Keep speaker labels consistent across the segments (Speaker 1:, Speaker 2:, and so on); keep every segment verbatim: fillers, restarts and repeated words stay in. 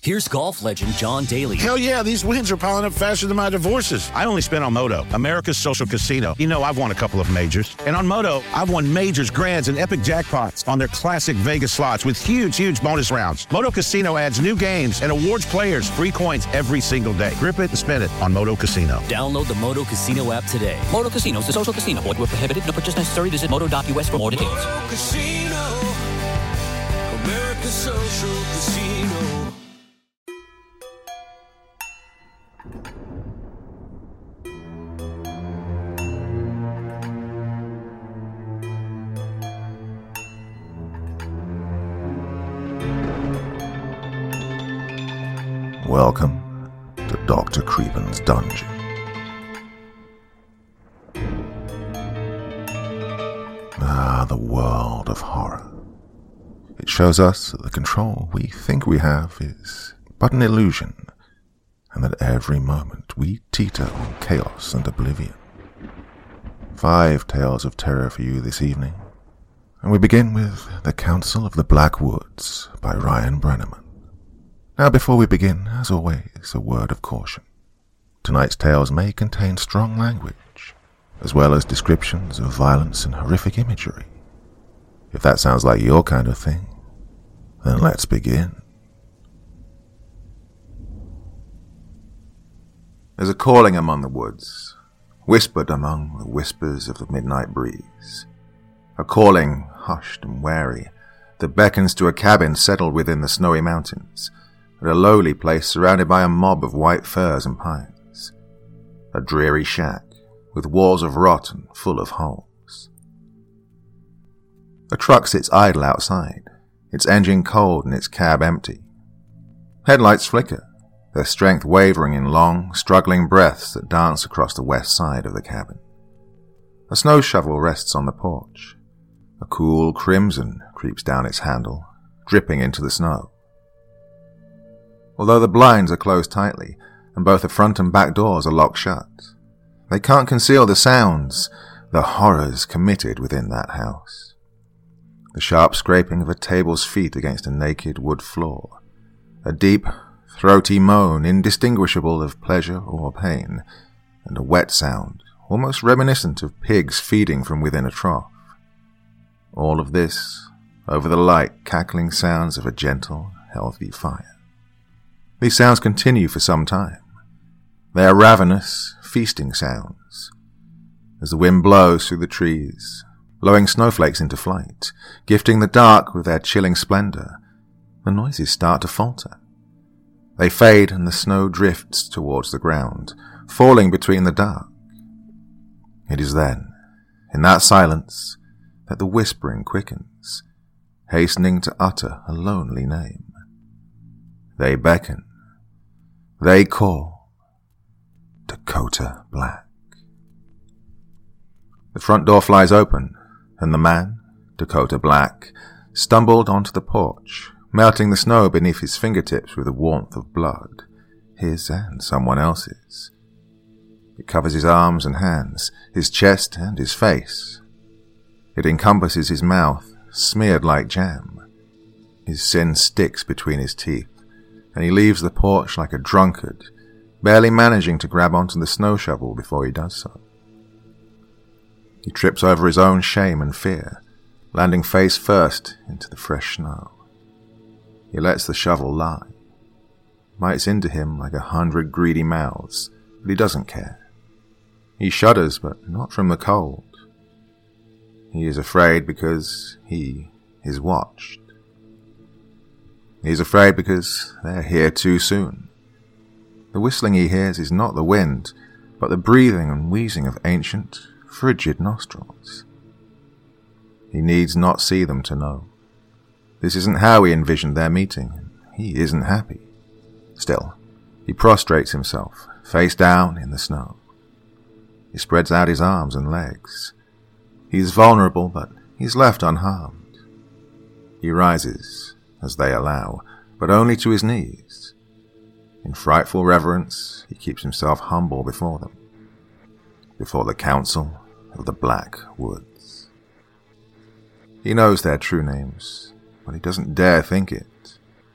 Speaker 1: Here's golf legend John Daly.
Speaker 2: Hell yeah, these wins are piling up faster than my divorces. I only spent on Moto, America's social casino. You know, I've won a couple of majors. And on Moto, I've won majors, grands, and epic jackpots on their classic Vegas slots with huge, huge bonus rounds. Moto Casino adds new games and awards players free coins every single day. Grip it and spin it on Moto Casino.
Speaker 1: Download the Moto Casino app today. Moto Casino is a social casino. Void where prohibited. No purchase necessary. Visit moto dot u s for more details.
Speaker 3: Moto Casino, America's social casino.
Speaker 4: Welcome to Doctor Creepen's dungeon. Ah, the world of horror. It shows us that the control we think we have is but an illusion, and that every moment we teeter on chaos and oblivion. Five tales of terror for you this evening, and we begin with The Council of the Black Woods by Ryan Brenneman. Now, before we begin, as always, a word of caution. Tonight's tales may contain strong language, as well as descriptions of violence and horrific imagery. If that sounds like your kind of thing, then let's begin. There's a calling among the woods, whispered among the whispers of the midnight breeze. A calling, hushed and wary, that beckons to a cabin settled within the snowy mountains, at a lowly place surrounded by a mob of white firs and pines. A dreary shack, with walls of rot and full of holes. A truck sits idle outside, its engine cold and its cab empty. Headlights flicker, their strength wavering in long, struggling breaths that dance across the west side of the cabin. A snow shovel rests on the porch. A cool crimson creeps down its handle, dripping into the snow. Although the blinds are closed tightly, and both the front and back doors are locked shut, they can't conceal the sounds, the horrors committed within that house. The sharp scraping of a table's feet against a naked wood floor, a deep, throaty moan indistinguishable of pleasure or pain, and a wet sound, almost reminiscent of pigs feeding from within a trough. All of this, over the light, cackling sounds of a gentle, healthy fire. These sounds continue for some time. They are ravenous, feasting sounds. As the wind blows through the trees, blowing snowflakes into flight, gifting the dark with their chilling splendor, the noises start to falter. They fade and the snow drifts towards the ground, falling between the dark. It is then, in that silence, that the whispering quickens, hastening to utter a lonely name. They beckon. They call. Dakota Black. The front door flies open, and the man, Dakota Black, stumbled onto the porch, melting the snow beneath his fingertips with the warmth of blood, his and someone else's. It covers his arms and hands, his chest and his face. It encompasses his mouth, smeared like jam. His sin sticks between his teeth, and he leaves the porch like a drunkard, barely managing to grab onto the snow shovel before he does so. He trips over his own shame and fear, landing face first into the fresh snow. He lets the shovel lie, bites into him like a hundred greedy mouths, but he doesn't care. He shudders, but not from the cold. He is afraid because he is watched. He is afraid because they're here too soon. The whistling he hears is not the wind, but the breathing and wheezing of ancient, frigid nostrils. He needs not see them to know. This isn't how he envisioned their meeting, and he isn't happy. Still, he prostrates himself, face down in the snow. He spreads out his arms and legs. He is vulnerable, but he's left unharmed. He rises, as they allow, but only to his knees. In frightful reverence, he keeps himself humble before them, before the Council of the Black Woods. He knows their true names, but he doesn't dare think it.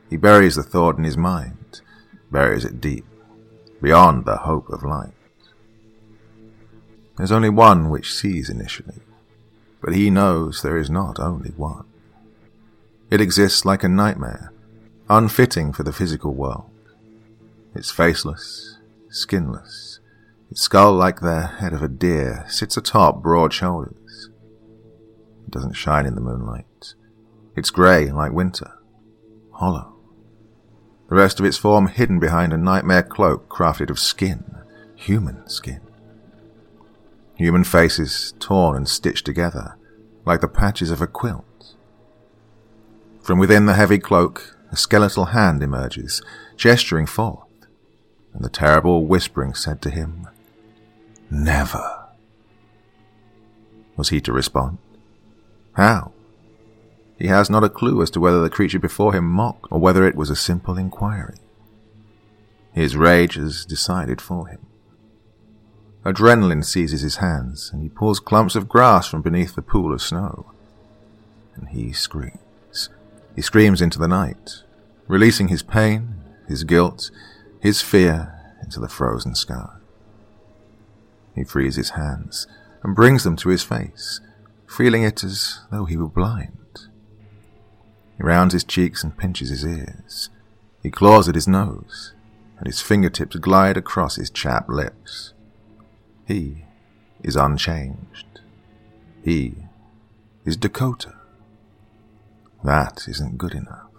Speaker 4: He buries the thought in his mind, buries it deep, beyond the hope of light. There's only one which sees initially, but he knows there is not only one. It exists like a nightmare, unfitting for the physical world. It's faceless, skinless. Its skull, like the head of a deer, sits atop broad shoulders. It doesn't shine in the moonlight. It's grey like winter, hollow. The rest of its form hidden behind a nightmare cloak crafted of skin, human skin. Human faces torn and stitched together, like the patches of a quilt. From within the heavy cloak, a skeletal hand emerges, gesturing forth, and the terrible whispering said to him, "Never." Was he to respond? How? He has not a clue as to whether the creature before him mocked or whether it was a simple inquiry. His rage has decided for him. Adrenaline seizes his hands, and he pulls clumps of grass from beneath the pool of snow. And he screams. He screams into the night, releasing his pain, his guilt, his fear into the frozen sky. He frees his hands and brings them to his face, feeling it as though he were blind. He rounds his cheeks and pinches his ears. He claws at his nose, and his fingertips glide across his chapped lips. He is unchanged. He is Dakota. That isn't good enough.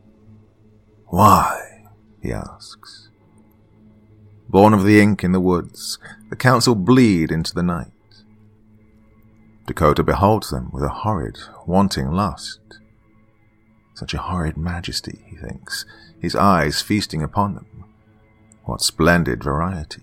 Speaker 4: Why? He asks. Born of the ink in the woods, the council bleed into the night. Dakota beholds them with a horrid, wanting lust. Such a horrid majesty, he thinks, his eyes feasting upon them. What splendid variety.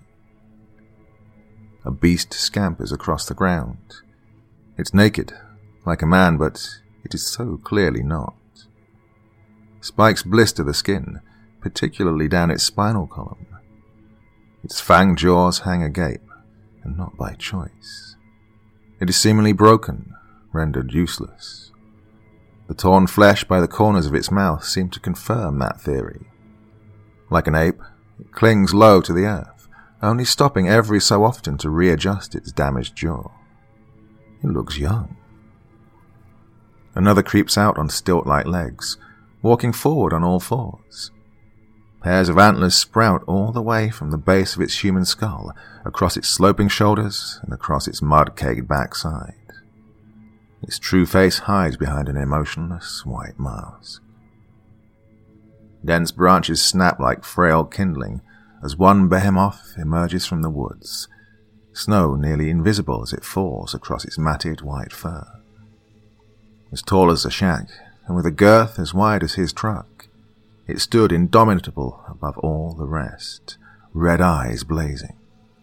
Speaker 4: A beast scampers across the ground. It's naked, like a man, but it is so clearly not. Spikes blister the skin, particularly down its spinal column. Its fanged jaws hang agape, and not by choice. It is seemingly broken, rendered useless. The torn flesh by the corners of its mouth seem to confirm that theory. Like an ape, it clings low to the earth, only stopping every so often to readjust its damaged jaw. It looks young. Another creeps out on stilt-like legs, walking forward on all fours. Pairs of antlers sprout all the way from the base of its human skull, across its sloping shoulders, and across its mud-caked backside. Its true face hides behind an emotionless white mask. Dense branches snap like frail kindling as one behemoth emerges from the woods, snow nearly invisible as it falls across its matted white fur. As tall as a shack, and with a girth as wide as his truck, it stood indomitable above all the rest, red eyes blazing.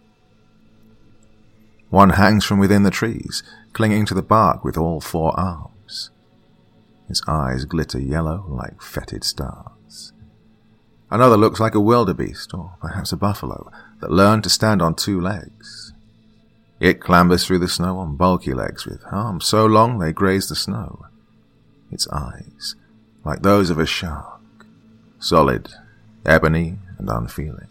Speaker 4: One hangs from within the trees, clinging to the bark with all four arms. Its eyes glitter yellow like fetid stars. Another looks like a wildebeest, or perhaps a buffalo, that learned to stand on two legs. It clambers through the snow on bulky legs with arms so long they graze the snow. Its eyes, like those of a shark, solid, ebony, and unfeeling.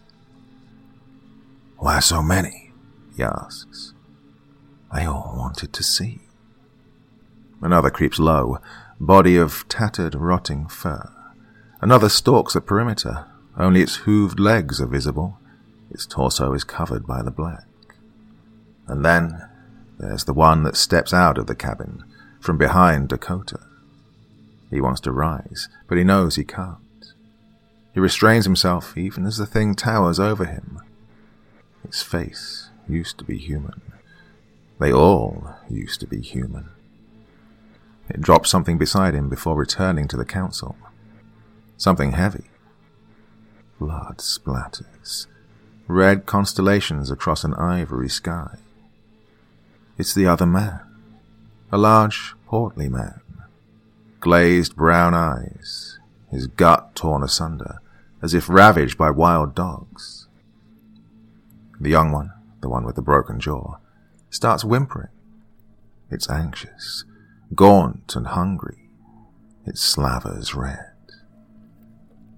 Speaker 4: "Why so many?" he asks. "They all wanted to see." Another creeps low, body of tattered, rotting fur. Another stalks the perimeter. Only its hooved legs are visible. Its torso is covered by the black. And then there's the one that steps out of the cabin, from behind Dakota. He wants to rise, but he knows he can't. He restrains himself even as the thing towers over him. Its face used to be human. They all used to be human. It drops something beside him before returning to the council. Something heavy. Blood splatters. Red constellations across an ivory sky. It's the other man. A large, portly man. Glazed brown eyes. His gut torn asunder, as if ravaged by wild dogs. The young one, the one with the broken jaw, starts whimpering. It's anxious, gaunt and hungry. It slavers red.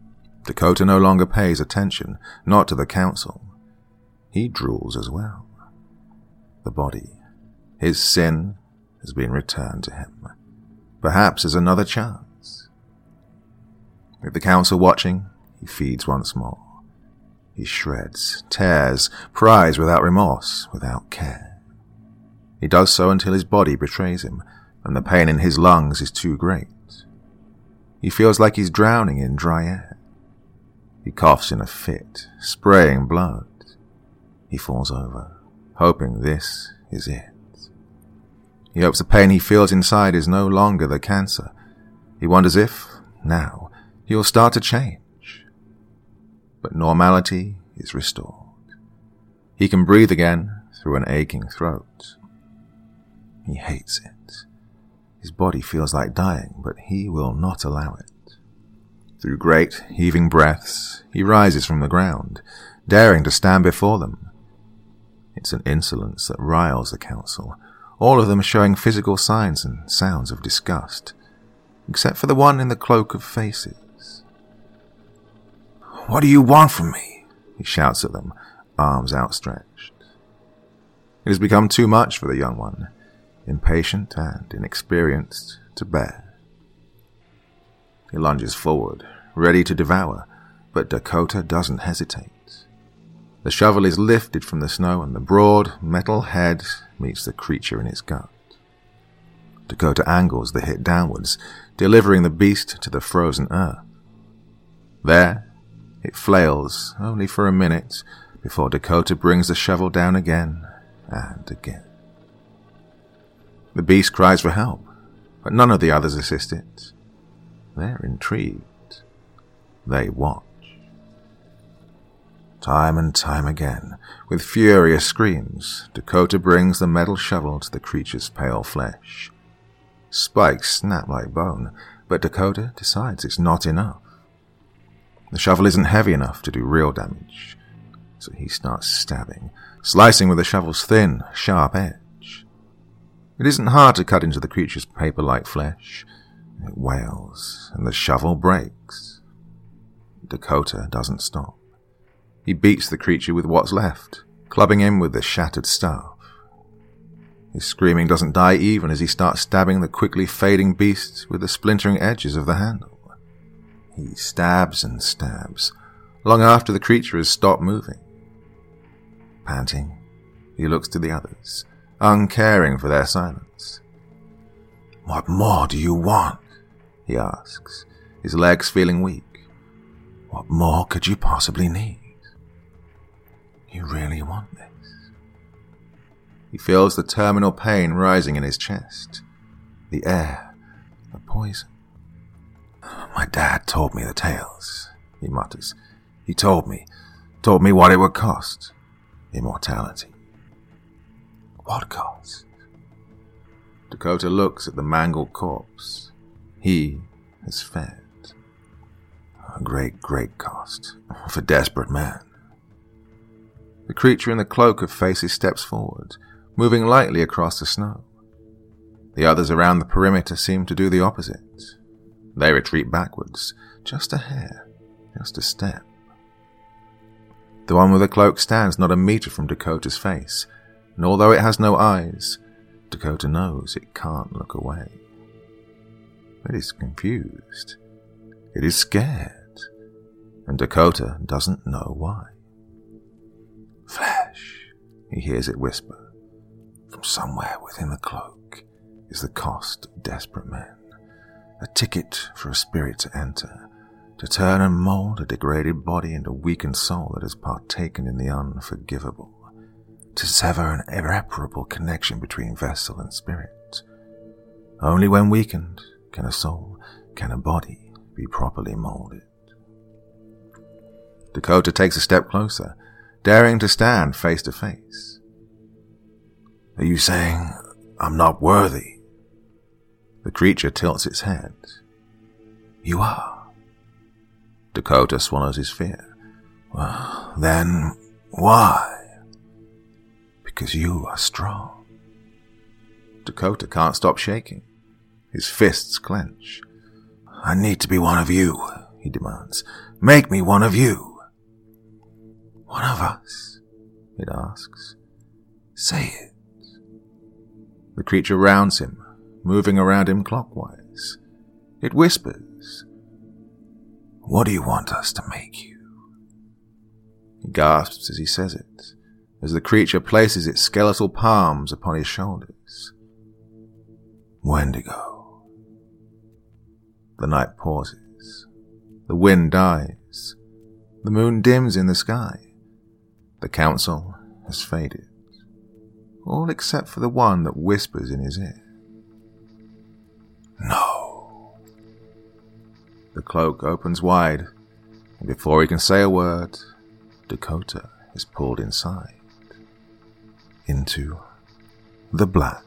Speaker 4: Dakota no longer pays attention, not to the council. He drools as well. The body, his sin, has been returned to him. Perhaps as another chance. With the council watching, he feeds once more. He shreds, tears, pries without remorse, without care. He does so until his body betrays him, and the pain in his lungs is too great. He feels like he's drowning in dry air. He coughs in a fit, spraying blood. He falls over, hoping this is it. He hopes the pain he feels inside is no longer the cancer. He wonders if, now, he will start to change. But normality is restored. He can breathe again through an aching throat. He hates it. His body feels like dying, but he will not allow it. Through great, heaving breaths, he rises from the ground, daring to stand before them. It's an insolence that riles the council, all of them showing physical signs and sounds of disgust, except for the one in the cloak of faces. "What do you want from me?" he shouts at them, arms outstretched. It has become too much for the young one, impatient and inexperienced to bear. He lunges forward, ready to devour, but Dakota doesn't hesitate. The shovel is lifted from the snow and the broad metal head meets the creature in its gut. Dakota angles the hit downwards, delivering the beast to the frozen earth. There, it flails only for a minute before Dakota brings the shovel down again and again. The beast cries for help, but none of the others assist it. They're intrigued. They watch. Time and time again, with furious screams, Dakota brings the metal shovel to the creature's pale flesh. Spikes snap like bone, but Dakota decides it's not enough. The shovel isn't heavy enough to do real damage, so he starts stabbing, slicing with the shovel's thin, sharp edge. It isn't hard to cut into the creature's paper-like flesh. It wails, and the shovel breaks. Dakota doesn't stop. He beats the creature with what's left, clubbing him with the shattered staff. His screaming doesn't die even as he starts stabbing the quickly fading beast with the splintering edges of the handle. He stabs and stabs, long after the creature has stopped moving. Panting, he looks to the others, uncaring for their silence. "What more do you want?" he asks, his legs feeling weak. "What more could you possibly need? You really want this?" He feels the terminal pain rising in his chest. The air, the poison. "My dad told me the tales," he mutters. "He told me, told me what it would cost. Immortality." "What cost?" Dakota looks at the mangled corpse. He has fed. A great, great cost for desperate men. The creature in the cloak of faces steps forward, moving lightly across the snow. The others around the perimeter seem to do the opposite. They retreat backwards, just a hair, just a step. The one with the cloak stands not a meter from Dakota's face, and although it has no eyes, Dakota knows it can't look away. It is confused. It is scared, and Dakota doesn't know why. "Flesh," he hears it whisper. "From somewhere within the cloak is the cost of desperate men. A ticket for a spirit to enter, to turn and mold a degraded body into a weakened soul that has partaken in the unforgivable, to sever an irreparable connection between vessel and spirit. Only when weakened can a soul, can a body be properly molded." Dakota takes a step closer, daring to stand face to face. "Are you saying I'm not worthy?" The creature tilts its head. "You are." Dakota swallows his fear. "Well, then why?" "Because you are strong." Dakota can't stop shaking. His fists clench. "I need to be one of you," he demands. Make me one of you. One of us, it asks. Say it. The creature rounds him, moving around him clockwise. It whispers, What do you want us to make you? He gasps as he says it, as the creature places its skeletal palms upon his shoulders. Wendigo. The night pauses. The wind dies. The moon dims in the sky. The council has faded. All except for the one that whispers in his ear. No. The cloak opens wide, and before he can say a word, Dakota is pulled inside. Into the black.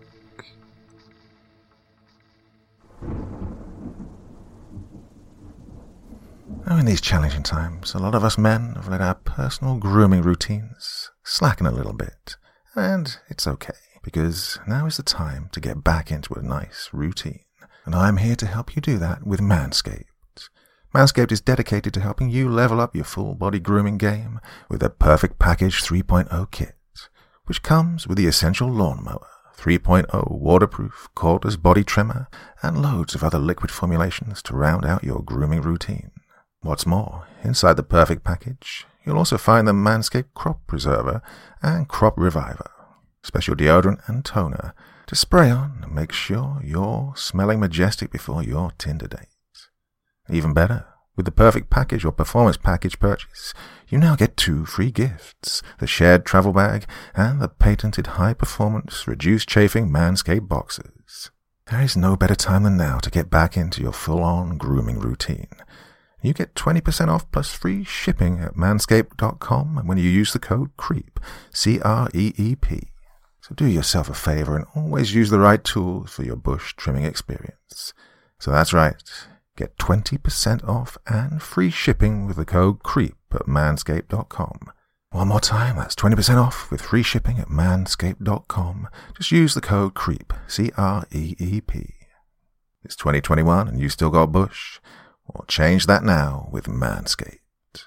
Speaker 4: Now, in these challenging times, a lot of us men have let our personal grooming routines slacken a little bit. And it's okay, because now is the time to get back into a nice routine. And I'm here to help you do that with Manscaped. Manscaped is dedicated to helping you level up your full-body grooming game with the Perfect Package three point oh kit, which comes with the Essential Lawnmower three point oh waterproof, cordless body trimmer, and loads of other liquid formulations to round out your grooming routine. What's more, inside the Perfect Package, you'll also find the Manscaped Crop Preserver and Crop Reviver, special deodorant and toner to spray on and make sure you're smelling majestic before your Tinder date. Even better, with the Perfect Package or Performance Package purchase, you now get two free gifts, the shared travel bag and the patented high-performance, reduced-chafing Manscaped boxers. There is no better time than now to get back into your full-on grooming routine. You get twenty percent off plus free shipping at manscaped dot com when you use the code CREEP, C R E E P. So do yourself a favor and always use the right tools for your bush trimming experience. So that's right, get twenty percent off and free shipping with the code CREEP at manscaped dot com. One more time, that's twenty percent off with free shipping at manscaped dot com. Just use the code CREEP, C R E E P. It's twenty twenty-one and you still got bush? Or change that now with Manscaped.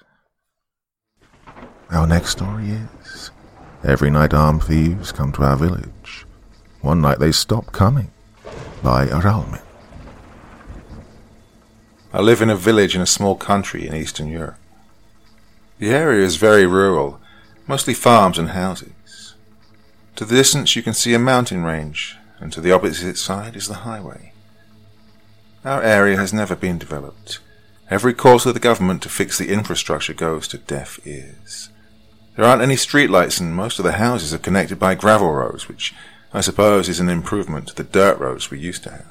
Speaker 4: Our next story is, every night armed thieves come to our village. One night they stop coming. By Aralmin. I live in a village in a small country in Eastern Europe. The area is very rural, mostly farms and houses. To the distance you can see a mountain range, and to the opposite side is the highway. Our area has never been developed. Every call to the government to fix the infrastructure goes to deaf ears. There aren't any streetlights and most of the houses are connected by gravel roads, which I suppose is an improvement to the dirt roads we used to have.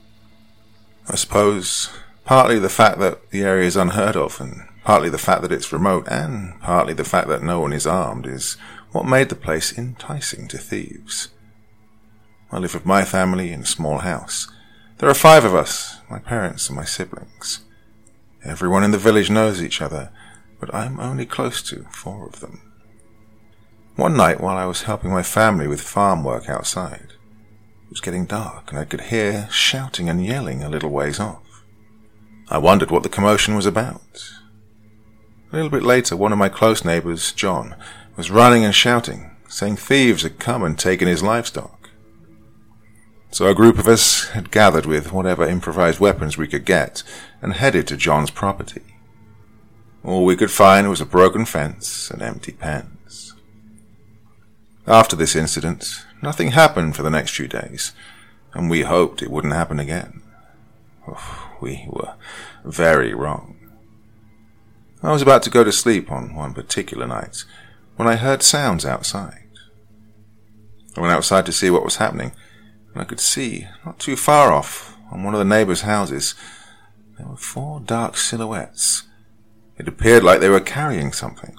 Speaker 4: I suppose partly the fact that the area is unheard of, and partly the fact that it's remote, and partly the fact that no one is armed is what made the place enticing to thieves. I live with my family in a small house. There are five of us, my parents and my siblings. Everyone in the village knows each other, but I'm only close to four of them. One night while I was helping my family with farm work outside, it was getting dark and I could hear shouting and yelling a little ways off. I wondered what the commotion was about. A little bit later, one of my close neighbors, John, was running and shouting, saying thieves had come and taken his livestock. So a group of us had gathered with whatever improvised weapons we could get and headed to John's property. All we could find was a broken fence and empty pens. After this incident, nothing happened for the next few days, and we hoped it wouldn't happen again. Oh, we were very wrong. I was about to go to sleep on one particular night when I heard sounds outside. I went outside to see what was happening, and I could see, not too far off, on one of the neighbours' houses, there were four dark silhouettes. It appeared like they were carrying something.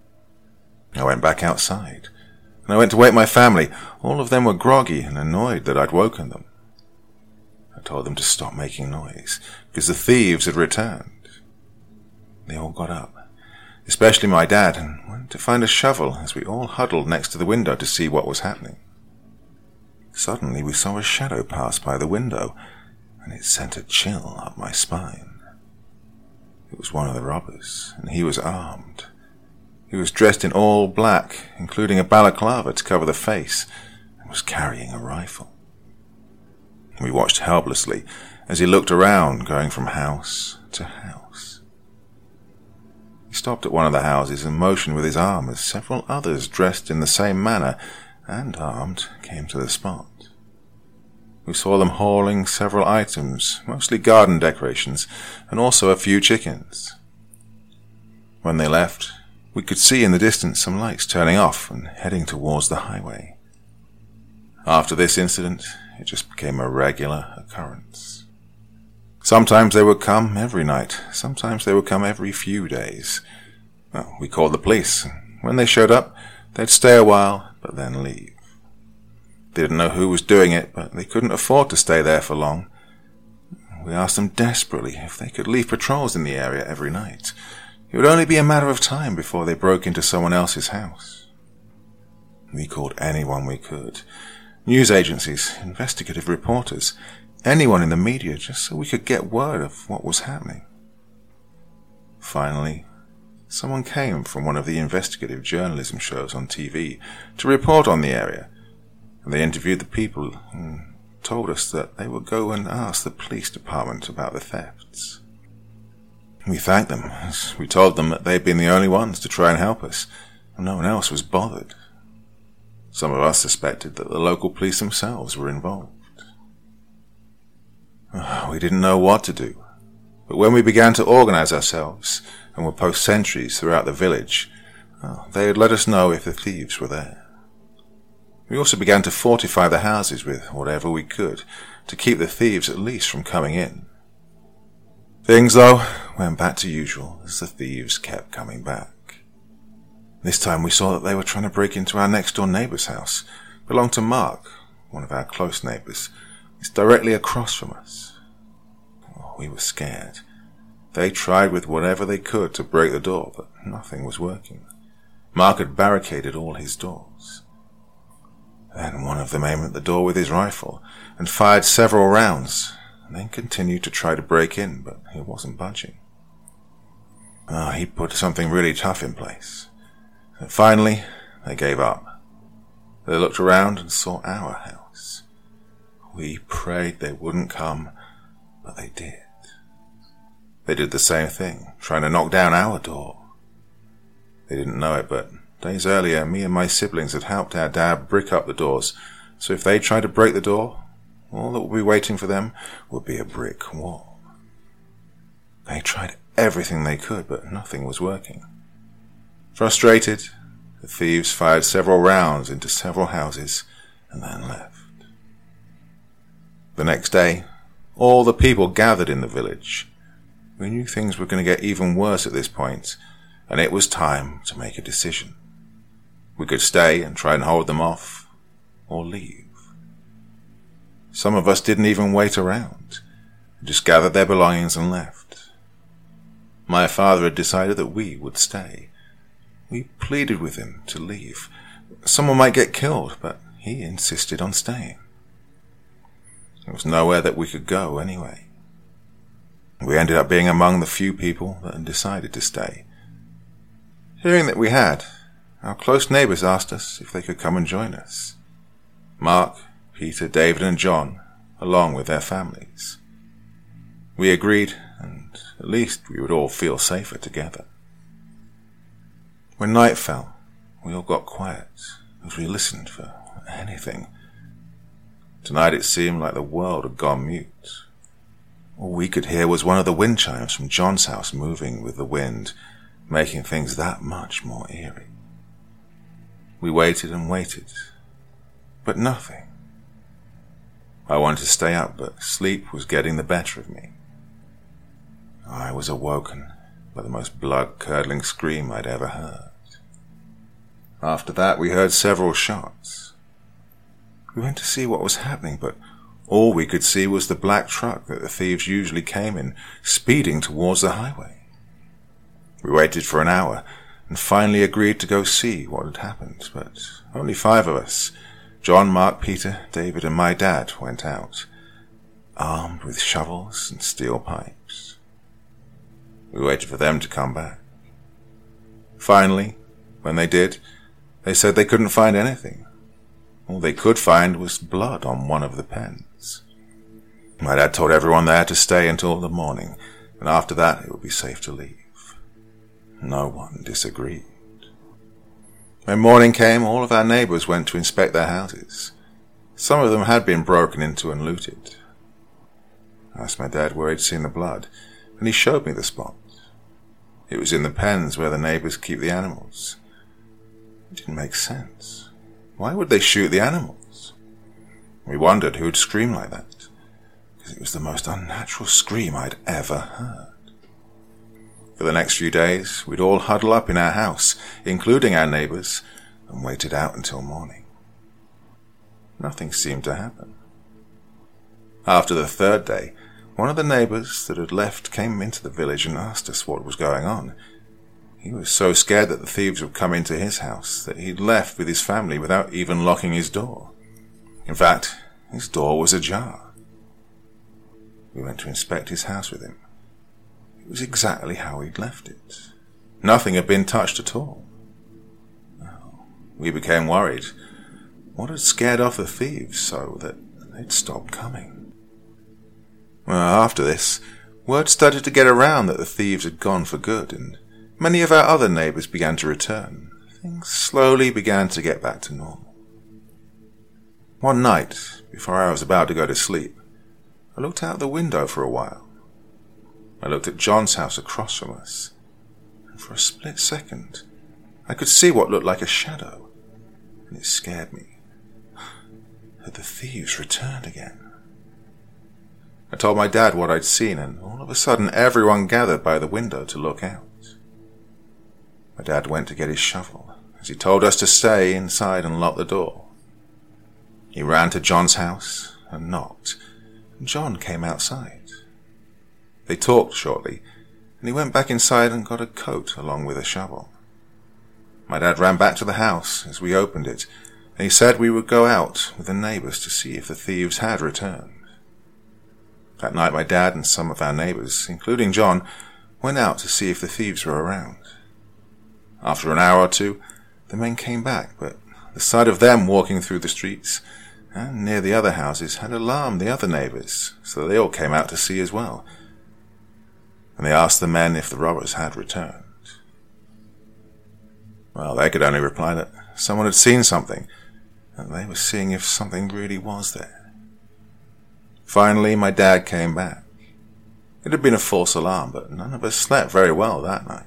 Speaker 4: I went back outside, and I went to wake my family. All of them were groggy and annoyed that I'd woken them. I told them to stop making noise, because the thieves had returned. They all got up, especially my dad, and went to find a shovel as we all huddled next to the window to see what was happening. Suddenly we saw a shadow pass by the window, and it sent a chill up my spine. It was one of the robbers, and he was armed. He was dressed in all black, including a balaclava to cover the face, and was carrying a rifle. We watched helplessly as he looked around, going from house to house. He stopped at one of the houses and motioned with his arm as several others dressed in the same manner and armed came to the spot. We saw them hauling several items, mostly garden decorations, and also a few chickens. When they left, we could see in the distance some lights turning off and heading towards the highway. After this incident, it just became a regular occurrence. Sometimes they would come every night, sometimes they would come every few days. Well, we called the police. When they showed up, they'd stay a while, but then leave. They didn't know who was doing it, but they couldn't afford to stay there for long. We asked them desperately if they could leave patrols in the area every night. It would only be a matter of time before they broke into someone else's house. We called anyone we could. News agencies, investigative reporters, anyone in the media, just so we could get word of what was happening. Finally, someone came from one of the investigative journalism shows on T V to report on the area. They interviewed the people and told us that they would go and ask the police department about the thefts. We thanked them as we told them that they'd been the only ones to try and help us, and no one else was bothered. Some of us suspected that the local police themselves were involved. We didn't know what to do, but when we began to organize ourselves and would post sentries throughout the village, well, they had let us know if the thieves were there. We also began to fortify the houses with whatever we could to keep the thieves at least from coming in. Things, though, went back to usual as the thieves kept coming back. This time we saw that they were trying to break into our next-door neighbour's house. It belonged to Mark, one of our close neighbours. It's directly across from us. Oh, we were scared. They tried with whatever they could to break the door, but nothing was working. Mark had barricaded all his doors. Then one of them aimed at the door with his rifle and fired several rounds, and then continued to try to break in, but he wasn't budging. Oh, he put something really tough in place. And finally, they gave up. They looked around and saw our house. We prayed they wouldn't come, but they did. They did the same thing, trying to knock down our door. They didn't know it, but days earlier, me and my siblings had helped our dad brick up the doors, so if they tried to break the door, all that would be waiting for them would be a brick wall. They tried everything they could, but nothing was working. Frustrated, the thieves fired several rounds into several houses and then left. The next day, all the people gathered in the village. We knew things were going to get even worse at this point, and it was time to make a decision. We could stay and try and hold them off, or leave. Some of us didn't even wait around, just gathered their belongings and left. My father had decided that we would stay. We pleaded with him to leave. Someone might get killed, but he insisted on staying. There was nowhere that we could go anyway. We ended up being among the few people that had decided to stay. Hearing that we had, our close neighbours asked us if they could come and join us. Mark, Peter, David and John, along with their families. We agreed, and at least we would all feel safer together. When night fell, we all got quiet as we listened for anything. Tonight it seemed like the world had gone mute. All we could hear was one of the wind chimes from John's house moving with the wind, making things that much more eerie. We waited and waited, but nothing. I wanted to stay up, but sleep was getting the better of me. I was awoken by the most blood-curdling scream I'd ever heard. After that, we heard several shots. We went to see what was happening, but all we could see was the black truck that the thieves usually came in, speeding towards the highway. We waited for an hour, and finally agreed to go see what had happened, but only five of us, John, Mark, Peter, David and my dad, went out, armed with shovels and steel pipes. We waited for them to come back. Finally, when they did, they said they couldn't find anything. All they could find was blood on one of the pens. My dad told everyone there to stay until the morning, and after that it would be safe to leave. No one disagreed. When morning came, all of our neighbours went to inspect their houses. Some of them had been broken into and looted. I asked my dad where he'd seen the blood, and he showed me the spot. It was in the pens where the neighbours keep the animals. It didn't make sense. Why would they shoot the animals? We wondered who would scream like that, because it was the most unnatural scream I'd ever heard. For the next few days, we'd all huddle up in our house, including our neighbours, and waited out until morning. Nothing seemed to happen. After the third day, one of the neighbours that had left came into the village and asked us what was going on. He was so scared that the thieves would come into his house that he'd left with his family without even locking his door. In fact, his door was ajar. We went to inspect his house with him. It was exactly how he'd left it. Nothing had been touched at all. Well, we became worried. What had scared off the thieves so that they'd stopped coming? Well, after this, word started to get around that the thieves had gone for good, and many of our other neighbours began to return. Things slowly began to get back to normal. One night, before I was about to go to sleep, I looked out the window for a while. I looked at John's house across from us, and for a split second, I could see what looked like a shadow, and it scared me. Had the thieves returned again? I told my dad what I'd seen, and all of a sudden everyone gathered by the window to look out. My dad went to get his shovel, as he told us to stay inside and lock the door. He ran to John's house and knocked, and John came outside. They talked shortly, and he went back inside and got a coat along with a shovel. My dad ran back to the house as we opened it, and he said we would go out with the neighbours to see if the thieves had returned. That night my dad and some of our neighbours, including John, went out to see if the thieves were around. After an hour or two, the men came back, but the sight of them walking through the streets and near the other houses had alarmed the other neighbours, so they all came out to see as well. And they asked the men if the robbers had returned. Well, they could only reply that someone had seen something, and they were seeing if something really was there. Finally, my dad came back. It had been a false alarm, but none of us slept very well that night.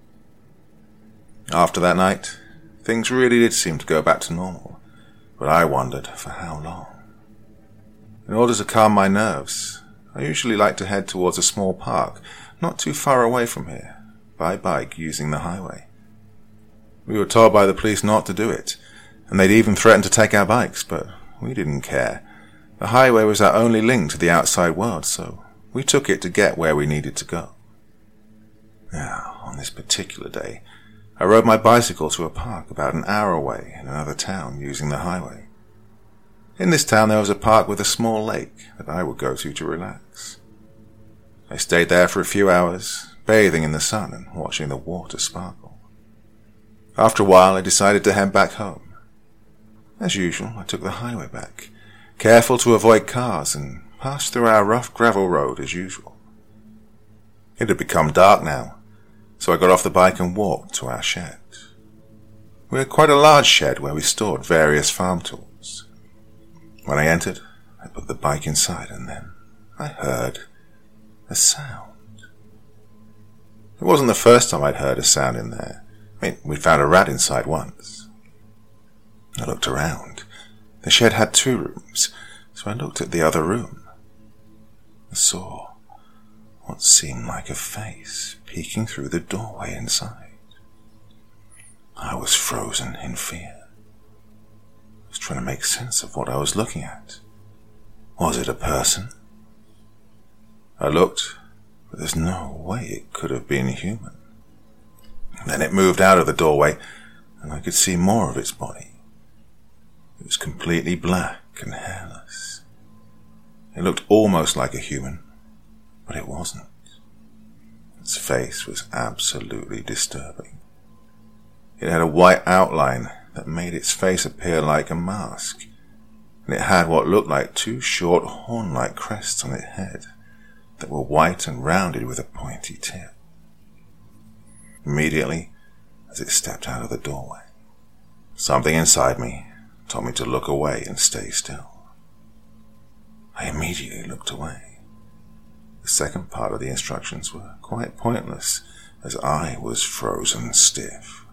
Speaker 4: After that night, things really did seem to go back to normal, but I wondered for how long. In order to calm my nerves, I usually like to head towards a small park, not too far away from here, by bike using the highway. We were told by the police not to do it, and they'd even threatened to take our bikes, but we didn't care. The highway was our only link to the outside world, so we took it to get where we needed to go. Now, on this particular day, I rode my bicycle to a park about an hour away in another town using the highway. In this town there was a park with a small lake that I would go to to relax. I stayed there for a few hours, bathing in the sun and watching the water sparkle. After a while I decided to head back home. As usual, I took the highway back, careful to avoid cars, and passed through our rough gravel road as usual. It had become dark now, so I got off the bike and walked to our shed. We had quite a large shed where we stored various farm tools. When I entered, I put the bike inside, and then I heard a sound. It wasn't the first time I'd heard a sound in there. I mean, we'd found a rat inside once. I looked around. The shed had two rooms, so I looked at the other room. I saw what seemed like a face peeking through the doorway inside. I was frozen in fear. I was trying to make sense of what I was looking at. Was it a person? I looked, but there's no way it could have been human. Then it moved out of the doorway, and I could see more of its body. It was completely black and hairless. It looked almost like a human, but it wasn't. Its face was absolutely disturbing. It had a white outline that made its face appear like a mask, and it had what looked like two short horn-like crests on its head that were white and rounded with a pointy tip. Immediately, as it stepped out of the doorway, something inside me told me to look away and stay still. I immediately looked away. The second part of the instructions were quite pointless, as I was frozen stiff.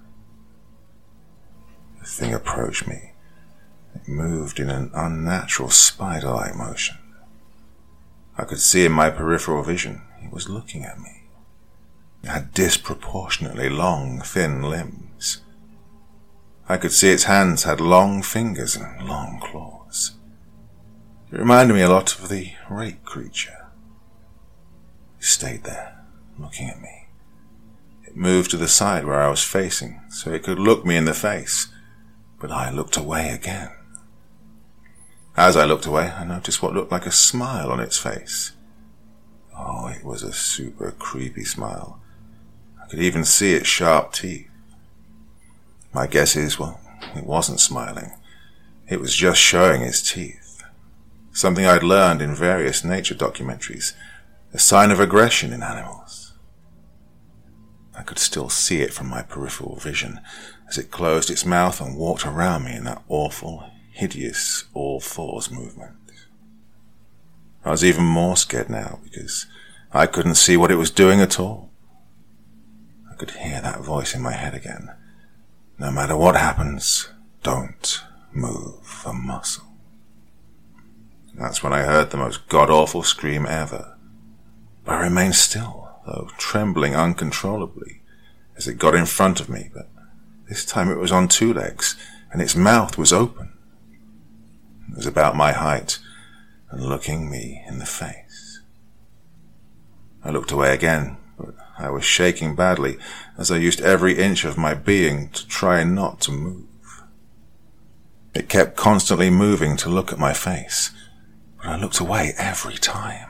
Speaker 4: The thing approached me. It moved in an unnatural spider-like motion. I could see in my peripheral vision it was looking at me. It had disproportionately long, thin limbs. I could see its hands had long fingers and long claws. It reminded me a lot of the rake creature. It stayed there, looking at me. It moved to the side where I was facing, so it could look me in the face, but I looked away again. As I looked away, I noticed what looked like a smile on its face. Oh, it was a super creepy smile. I could even see its sharp teeth. My guess is, well, it wasn't smiling. It was just showing its teeth. Something I'd learned in various nature documentaries, a sign of aggression in animals. I could still see it from my peripheral vision as it closed its mouth and walked around me in that awful, hideous all-fours movement. I was even more scared now because I couldn't see what it was doing at all. I could hear that voice in my head again. No matter what happens, don't move a muscle. That's when I heard the most god-awful scream ever. I remained still, though trembling uncontrollably, as it got in front of me, but this time it was on two legs, and its mouth was open. It was about my height, and looking me in the face. I looked away again, but I was shaking badly, as I used every inch of my being to try not to move. It kept constantly moving to look at my face, but I looked away every time.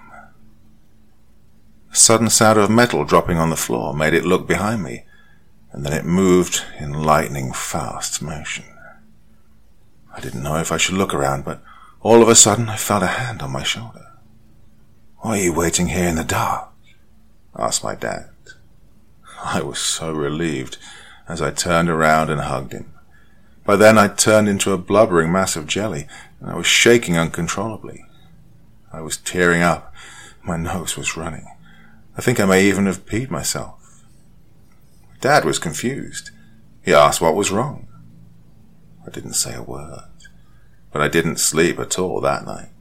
Speaker 4: A sudden sound of metal dropping on the floor made it look behind me, and then it moved in lightning fast motion. I didn't know if I should look around, but all of a sudden I felt a hand on my shoulder. "Why are you waiting here in the dark?" asked my dad. I was so relieved as I turned around and hugged him. By then I'd turned into a blubbering mass of jelly, and I was shaking uncontrollably. I was tearing up. My nose was running. I think I may even have peed myself. Dad was confused. He asked what was wrong. I didn't say a word, but I didn't sleep at all that night.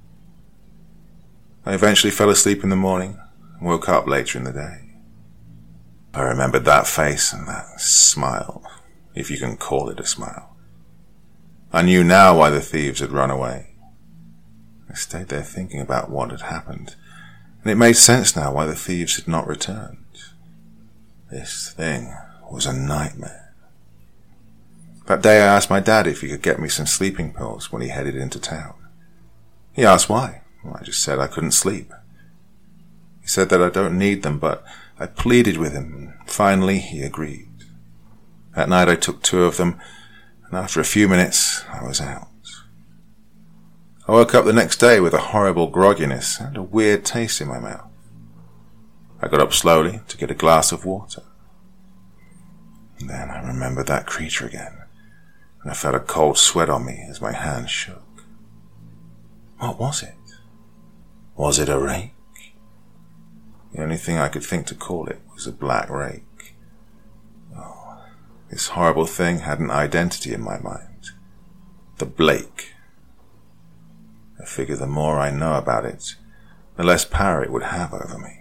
Speaker 4: I eventually fell asleep in the morning and woke up later in the day. I remembered that face and that smile, if you can call it a smile. I knew now why the thieves had run away. I stayed there thinking about what had happened, and it made sense now why the thieves had not returned. This thing was a nightmare. That day I asked my dad if he could get me some sleeping pills when he headed into town. He asked why. Well, I just said I couldn't sleep. He said that I don't need them, but I pleaded with him, and finally he agreed. That night I took two of them, and after a few minutes I was out. I woke up the next day with a horrible grogginess and a weird taste in my mouth. I got up slowly to get a glass of water. And then I remembered that creature again, and I felt a cold sweat on me as my hand shook. What was it? Was it a rake? The only thing I could think to call it was a black rake. Oh, this horrible thing had an identity in my mind. The Blake. I figure the more I know about it, the less power it would have over me.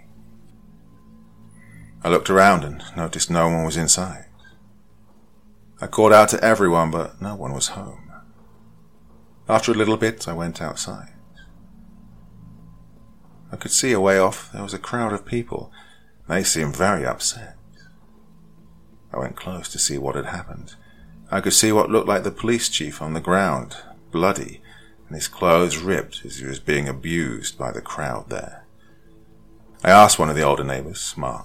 Speaker 4: I looked around and noticed no one was inside. I called out to everyone, but no one was home. After a little bit, I went outside. I could see a way off there was a crowd of people. They seemed very upset. I went close to see what had happened. I could see what looked like the police chief on the ground, bloody, and his clothes ripped as he was being abused by the crowd there. I asked one of the older neighbours, Mark,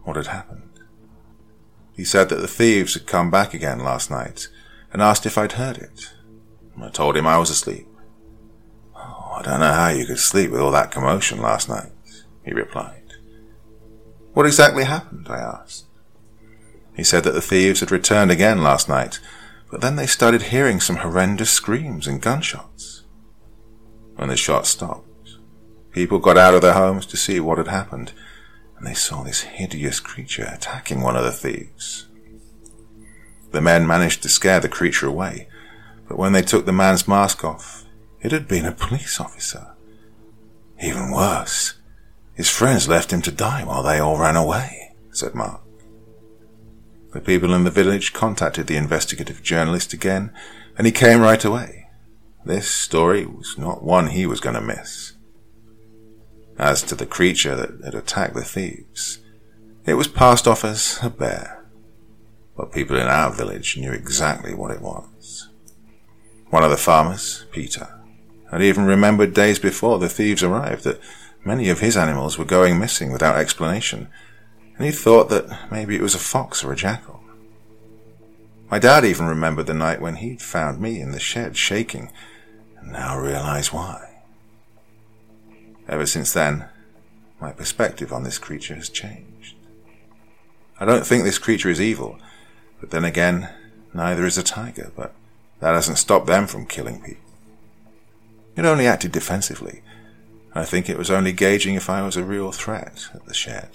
Speaker 4: what had happened. He said that the thieves had come back again last night and asked if I'd heard it. I told him I was asleep. "Oh, I don't know how you could sleep with all that commotion last night," he replied. "What exactly happened?" I asked. He said that the thieves had returned again last night, but then they started hearing some horrendous screams and gunshots. When the shots stopped, people got out of their homes to see what had happened, and they saw this hideous creature attacking one of the thieves. The men managed to scare the creature away, but when they took the man's mask off, it had been a police officer. "Even worse, his friends left him to die while they all ran away," said Mark. The people in the village contacted the investigative journalist again, and he came right away. This story was not one he was going to miss. As to the creature that had attacked the thieves, it was passed off as a bear, but people in our village knew exactly what it was. One of the farmers, Peter, had even remembered days before the thieves arrived that many of his animals were going missing without explanation, and he thought that maybe it was a fox or a jackal. My dad even remembered the night when he'd found me in the shed shaking, and now realized why. Ever since then, my perspective on this creature has changed. I don't think this creature is evil, but then again, neither is a tiger, but that hasn't stopped them from killing people. It only acted defensively. I think it was only gauging if I was a real threat at the shed.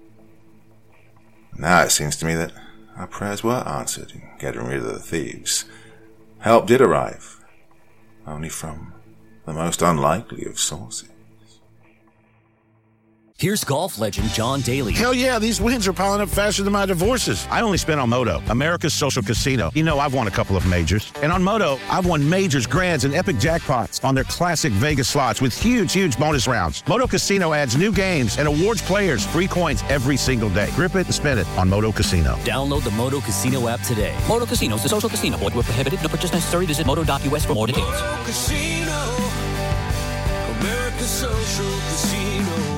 Speaker 4: Now it seems to me that our prayers were answered in getting rid of the thieves. Help did arrive, only from the most unlikely of sources.
Speaker 1: Here's golf legend John Daly.
Speaker 2: Hell yeah, these wins are piling up faster than my divorces. I only spent on Moto, America's social casino. You know, I've won a couple of majors. And on Moto, I've won majors, grands, and epic jackpots on their classic Vegas slots with huge, huge bonus rounds. Moto Casino adds new games and awards players free coins every single day. Grip it and spend it on Moto Casino.
Speaker 1: Download the Moto Casino app today. Moto Casino is a social casino. Void where prohibited. No purchase necessary. Visit moto dot U S for more details.
Speaker 3: Moto Casino, America's social casino.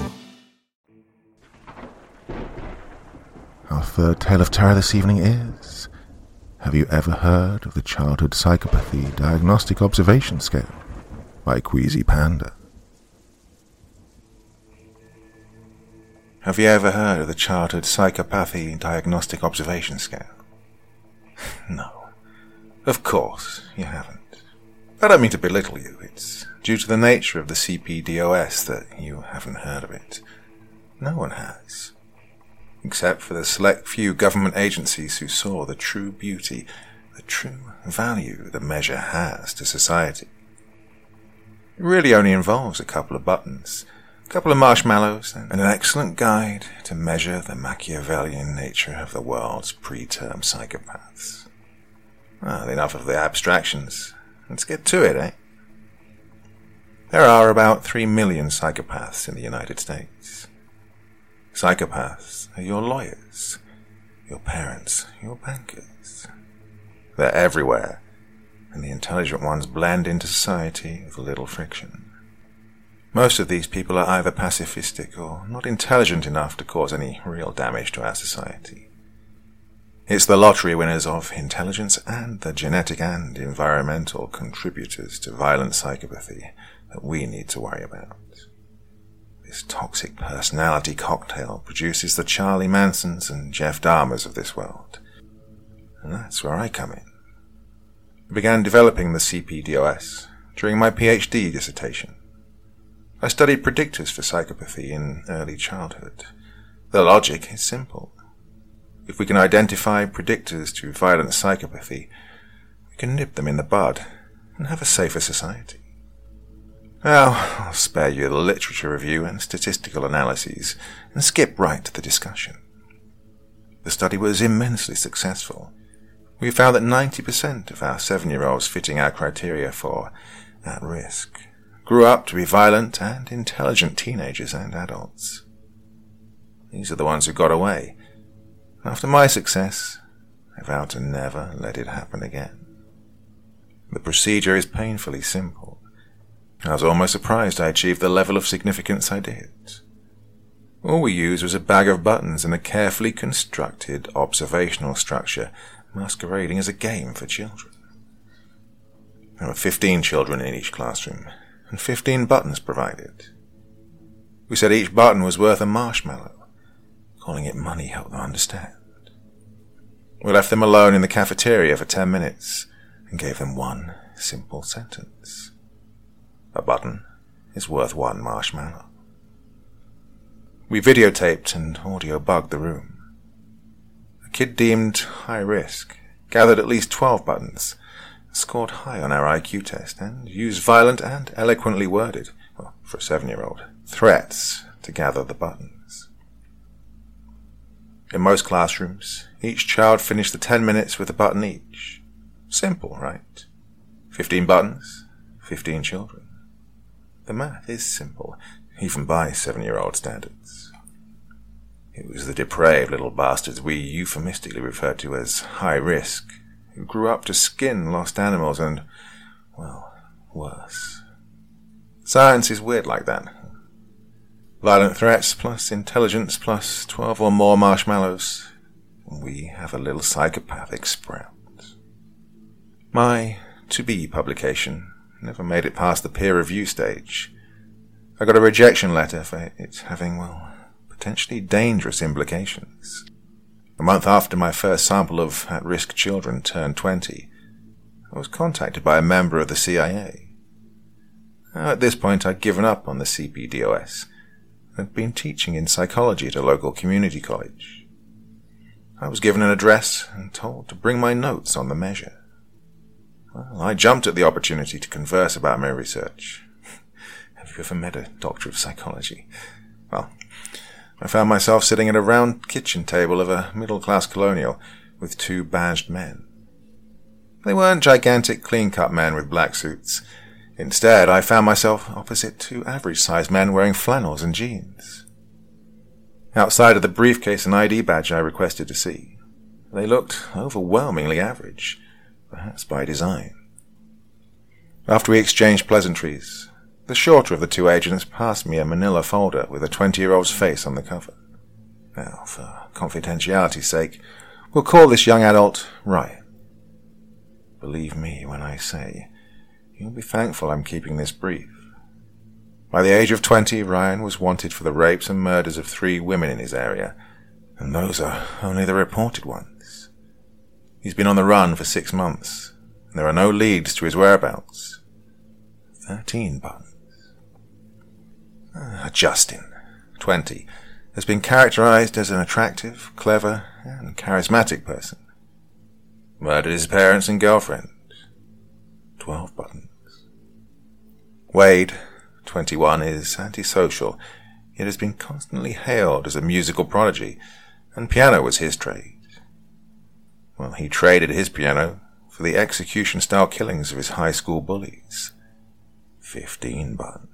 Speaker 4: Our third tale of terror this evening is, have you ever heard of the Childhood Psychopathy Diagnostic Observation Scale by Queasy Panda? Have you ever heard of the Childhood Psychopathy Diagnostic Observation Scale? No, of course you haven't. I don't mean to belittle you. It's due to the nature of the C P D O S that you haven't heard of it. No one has. Except for the select few government agencies who saw the true beauty, the true value the measure has to society. It really only involves a couple of buttons, a couple of marshmallows, and an excellent guide to measure the Machiavellian nature of the world's preterm psychopaths. Well, enough of the abstractions. Let's get to it, eh? There are about three million psychopaths in the United States. Psychopaths are your lawyers, your parents, your bankers. They're everywhere, and the intelligent ones blend into society with little friction. Most of these people are either pacifistic or not intelligent enough to cause any real damage to our society. It's the lottery winners of intelligence and the genetic and environmental contributors to violent psychopathy that we need to worry about. This toxic personality cocktail produces the Charlie Mansons and Jeff Dahmers of this world. And that's where I come in. I began developing the C P D O S during my PhD dissertation. I studied predictors for psychopathy in early childhood. The logic is simple. If we can identify predictors to violent psychopathy, we can nip them in the bud and have a safer society. Well, I'll spare you the literature review and statistical analyses and skip right to the discussion. The study was immensely successful. We found that ninety percent of our seven-year-olds fitting our criteria for at risk grew up to be violent and intelligent teenagers and adults. These are the ones who got away. After my success, I vowed to never let it happen again. The procedure is painfully simple. I was almost surprised I achieved the level of significance I did. All we used was a bag of buttons and a carefully constructed observational structure masquerading as a game for children. There were fifteen children in each classroom, and fifteen buttons provided. We said each button was worth a marshmallow. Calling it money helped them understand. We left them alone in the cafeteria for ten minutes and gave them one simple sentence. A button is worth one marshmallow. We videotaped and audio bugged the room. A kid deemed high risk gathered at least twelve buttons, scored high on our I Q test, and used violent and eloquently worded, well, for a seven-year-old, threats to gather the buttons. In most classrooms, each child finished the ten minutes with a button each. Simple, right? Fifteen buttons, fifteen children. The math is simple, even by seven-year-old standards. It was the depraved little bastards we euphemistically referred to as high risk, who grew up to skin lost animals and, well, worse. Science is weird like that. Violent threats plus intelligence plus twelve or more marshmallows, and we have a little psychopathic sprout. My to-be publication never made it past the peer review stage. I got a rejection letter for it having, well, potentially dangerous implications. A month after my first sample of at-risk children turned twenty, I was contacted by a member of the C I A. At this point, I'd given up on the C P D O S and had been teaching in psychology at a local community college. I was given an address and told to bring my notes on the measure. Well, I jumped at the opportunity to converse about my research. Have you ever met a doctor of psychology? Well, I found myself sitting at a round kitchen table of a middle-class colonial with two badged men. They weren't gigantic, clean-cut men with black suits. Instead, I found myself opposite two average-sized men wearing flannels and jeans. Outside of the briefcase and I D badge I requested to see, they looked overwhelmingly average, perhaps by design. After we exchanged pleasantries, the shorter of the two agents passed me a manila folder with a twenty-year-old's face on the cover. Now, for confidentiality's sake, we'll call this young adult Ryan. Believe me when I say, you'll be thankful I'm keeping this brief. By the age of twenty, Ryan was wanted for the rapes and murders of three women in his area, and those are only the reported ones. He's been on the run for six months, and there are no leads to his whereabouts. Thirteen buttons. Uh, Justin, twenty, has been characterized as an attractive, clever, and charismatic person. Murdered his parents and girlfriend. Twelve buttons. Wade, twenty-one, is antisocial, yet has been constantly hailed as a musical prodigy, and piano was his trade. Well, he traded his piano for the execution-style killings of his high school bullies. Fifteen buttons.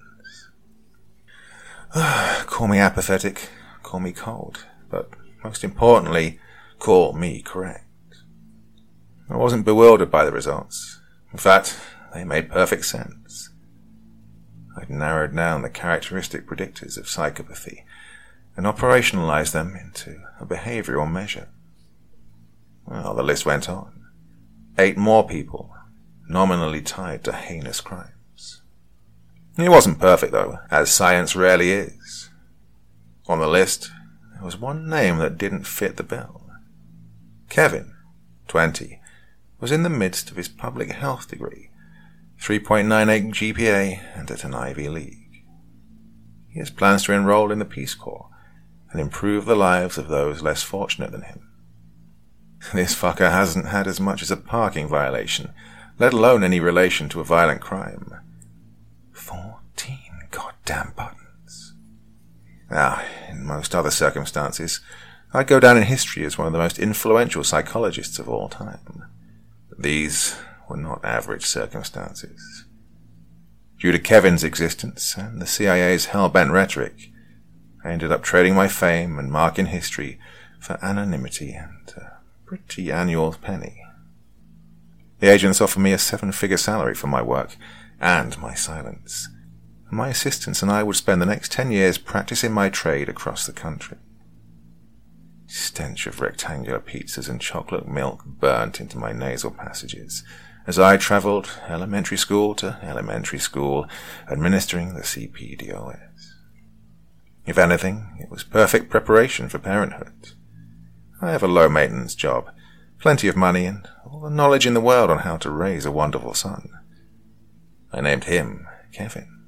Speaker 4: Call me apathetic, call me cold, but most importantly, call me correct. I wasn't bewildered by the results. In fact, they made perfect sense. I'd narrowed down the characteristic predictors of psychopathy and operationalized them into a behavioral measure. Well, the list went on. Eight more people, nominally tied to heinous crimes. It wasn't perfect, though, as science rarely is. On the list, there was one name that didn't fit the bill. Kevin, twenty, was in the midst of his public health degree, three point nine eight G P A, and at an Ivy League. He has plans to enroll in the Peace Corps and improve the lives of those less fortunate than him. This fucker hasn't had as much as a parking violation, let alone any relation to a violent crime. Fourteen goddamn buttons. Now, in most other circumstances, I'd go down in history as one of the most influential psychologists of all time. But these were not average circumstances. Due to Kevin's existence and the C I A's hell-bent rhetoric, I ended up trading my fame and mark in history for anonymity and a pretty annual penny. The agents offered me a seven-figure salary for my work and my silence, My assistants and I would spend the next ten years practicing my trade across the country. Stench of rectangular pizzas and chocolate milk burnt into my nasal passages as I travelled elementary school to elementary school, administering the C P D O S. If anything, it was perfect preparation for parenthood. I have a low-maintenance job, plenty of money, and all the knowledge in the world on how to raise a wonderful son. I named him Kevin.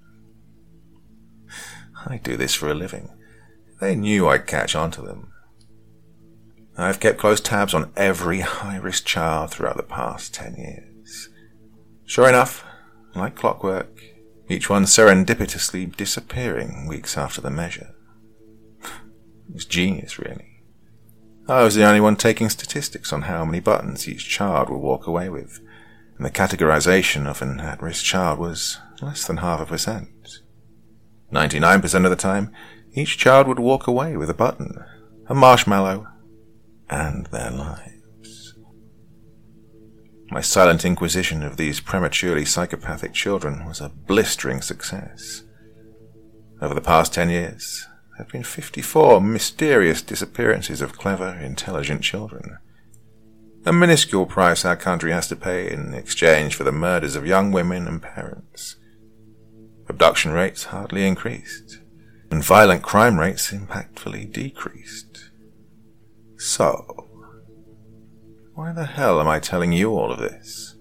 Speaker 4: I do this for a living. They knew I'd catch on to them. I've kept close tabs on every high-risk child throughout the past ten years. Sure enough, like clockwork, each one serendipitously disappearing weeks after the measure. It was genius, really. I was the only one taking statistics on how many buttons each child would walk away with, and the categorization of an at-risk child was less than half a percent. Ninety-nine percent of the time, each child would walk away with a button, a marshmallow, and their lives. My silent inquisition of these prematurely psychopathic children was a blistering success. Over the past ten years, there have been fifty-four mysterious disappearances of clever, intelligent children. A minuscule price our country has to pay in exchange for the murders of young women and parents. Abduction rates hardly increased, and violent crime rates impactfully decreased. So, why the hell am I telling you all of this?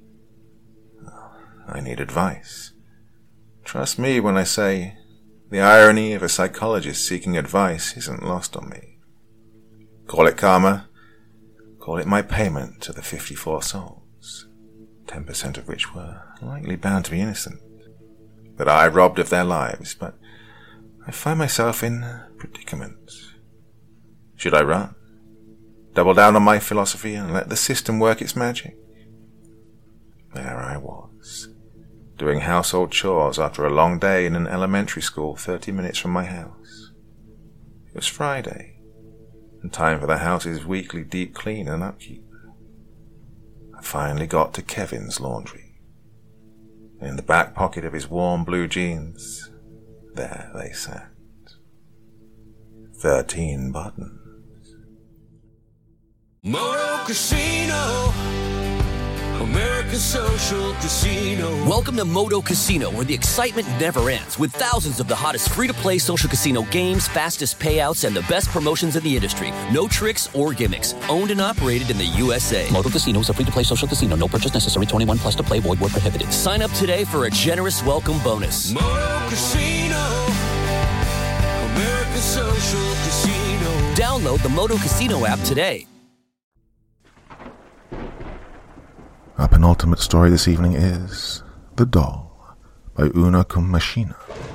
Speaker 4: I need advice. Trust me when I say the irony of a psychologist seeking advice isn't lost on me. Call it karma, call it my payment to the fifty-four souls, ten percent of which were likely bound to be innocent, that I robbed of their lives, but I find myself in a predicament. Should I run? Double down on my philosophy and let the system work its magic? There I was, doing household chores after a long day in an elementary school thirty minutes from my house. It was Friday, and time for the house's weekly deep clean and upkeep. I finally got to Kevin's laundry. In the back pocket of his warm blue jeans, there they sat. Thirteen buttons.
Speaker 3: Moto Casino, America's social casino.
Speaker 1: Welcome to Moto Casino, where the excitement never ends, with thousands of the hottest free-to-play social casino games, fastest payouts, and the best promotions in the industry. No tricks or gimmicks. Owned and operated in the U S A. Moto Casino is a free-to-play social casino. No purchase necessary. twenty-one plus to play. Void where prohibited. Sign up today for a generous welcome bonus.
Speaker 3: Moto Casino, America's social casino.
Speaker 1: Download the Moto Casino app today.
Speaker 4: Our penultimate story this evening is The Doll by Una Kumashina.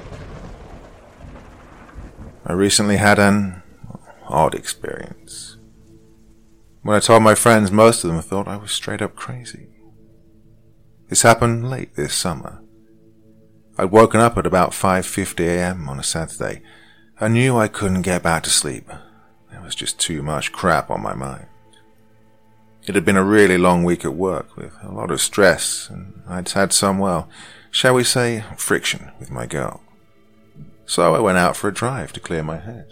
Speaker 4: I recently had an odd experience. When I told my friends, most of them thought I was straight up crazy. This happened late this summer. I'd woken up at about five fifty a.m. on a Saturday. I knew I couldn't get back to sleep. There was just too much crap on my mind. It had been a really long week at work with a lot of stress, and I'd had some, well, shall we say, friction with my girl. So I went out for a drive to clear my head.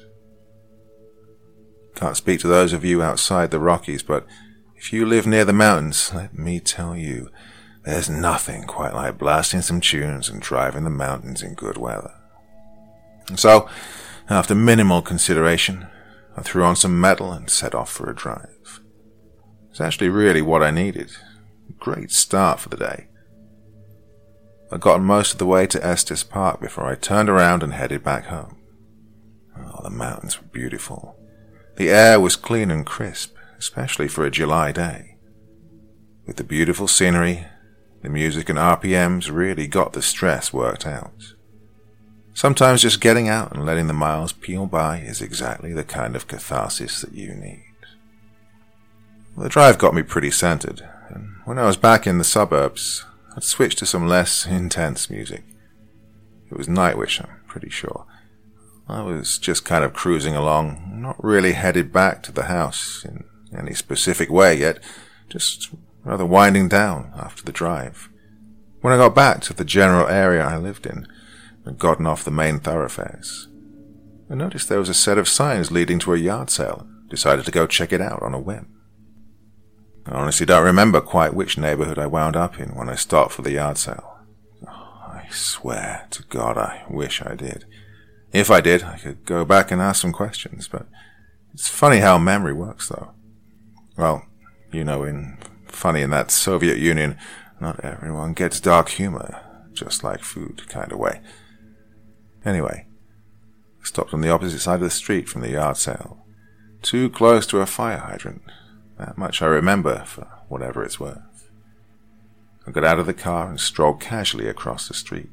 Speaker 4: Can't speak to those of you outside the Rockies, but if you live near the mountains, let me tell you, there's nothing quite like blasting some tunes and driving the mountains in good weather. And so, after minimal consideration, I threw on some metal and set off for a drive. It's actually really what I needed. A great start for the day. I got most of the way to Estes Park before I turned around and headed back home. Oh, the mountains were beautiful. The air was clean and crisp, especially for a July day. With the beautiful scenery, the music and R P Ms really got the stress worked out. Sometimes just getting out and letting the miles peel by is exactly the kind of catharsis that you need. The drive got me pretty centered, and when I was back in the suburbs, I'd switched to some less intense music. It was Nightwish, I'm pretty sure. I was just kind of cruising along, not really headed back to the house in any specific way yet, just rather winding down after the drive. When I got back to the general area I lived in, had gotten off the main thoroughfares. I noticed there was a set of signs leading to a yard sale. Decided to go check it out on a whim. I honestly don't remember quite which neighborhood I wound up in when I stopped for the yard sale. Oh, I swear to God I wish I did. If I did, I could go back and ask some questions, but it's funny how memory works, though. Well, you know, in funny in that Soviet Union, not everyone gets dark humor, just like food kind of way. Anyway, I stopped on the opposite side of the street from the yard sale. Too close to a fire hydrant. That much I remember, for whatever it's worth. I got out of the car and strolled casually across the street.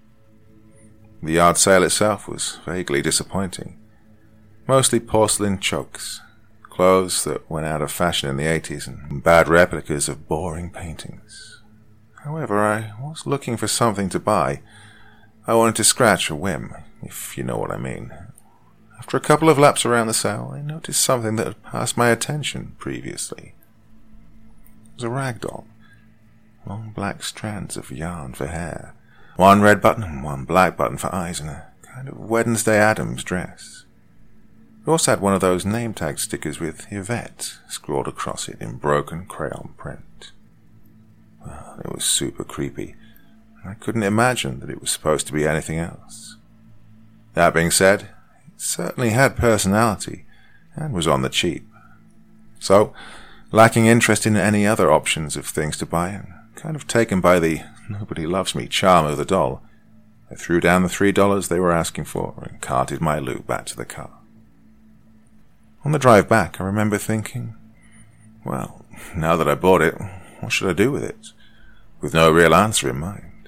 Speaker 4: The yard sale itself was vaguely disappointing. Mostly porcelain chokes, clothes that went out of fashion in the eighties, and bad replicas of boring paintings. However, I was looking for something to buy. I wanted to scratch a whim, if you know what I mean. After a couple of laps around the sale, I noticed something that had passed my attention previously. It was a rag doll. Long black strands of yarn for hair. One red button and one black button for eyes, and a kind of Wednesday Addams dress. It also had one of those name tag stickers with Yvette scrawled across it in broken crayon print. Well, it was super creepy. I couldn't imagine that it was supposed to be anything else. That being said, certainly had personality, and was on the cheap. So, lacking interest in any other options of things to buy, and kind of taken by the nobody loves me charm of the doll, I threw down the three dollars they were asking for and carted my loot back to the car. On the drive back, I remember thinking, well, now that I bought it, what should I do with it? With no real answer in mind.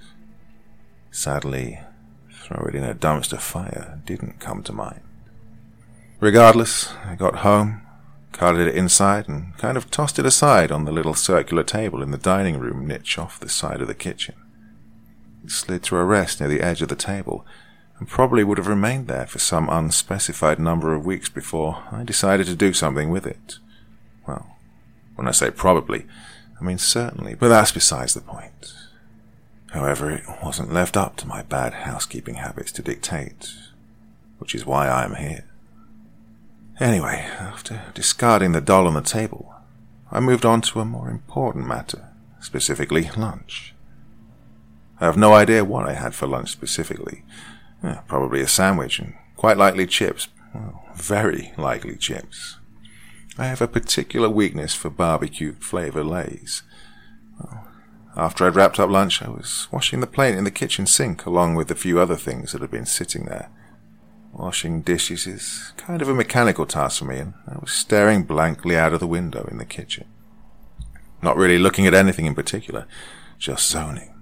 Speaker 4: Sadly, throw it in a dumpster fire didn't come to mind. Regardless, I got home, carted it inside, and kind of tossed it aside on the little circular table in the dining room niche off the side of the kitchen. It slid to a rest near the edge of the table, and probably would have remained there for some unspecified number of weeks before I decided to do something with it. Well, when I say probably, I mean certainly, but that's besides the point. However, it wasn't left up to my bad housekeeping habits to dictate, which is why I am here. Anyway, after discarding the doll on the table, I moved on to a more important matter, specifically lunch. I have no idea what I had for lunch specifically. Eh, probably a sandwich and quite likely chips. Well, very likely chips. I have a particular weakness for barbecue flavor Lays. Well, after I'd wrapped up lunch, I was washing the plate in the kitchen sink along with a few other things that had been sitting there. Washing dishes is kind of a mechanical task for me, and I was staring blankly out of the window in the kitchen. Not really looking at anything in particular, just zoning.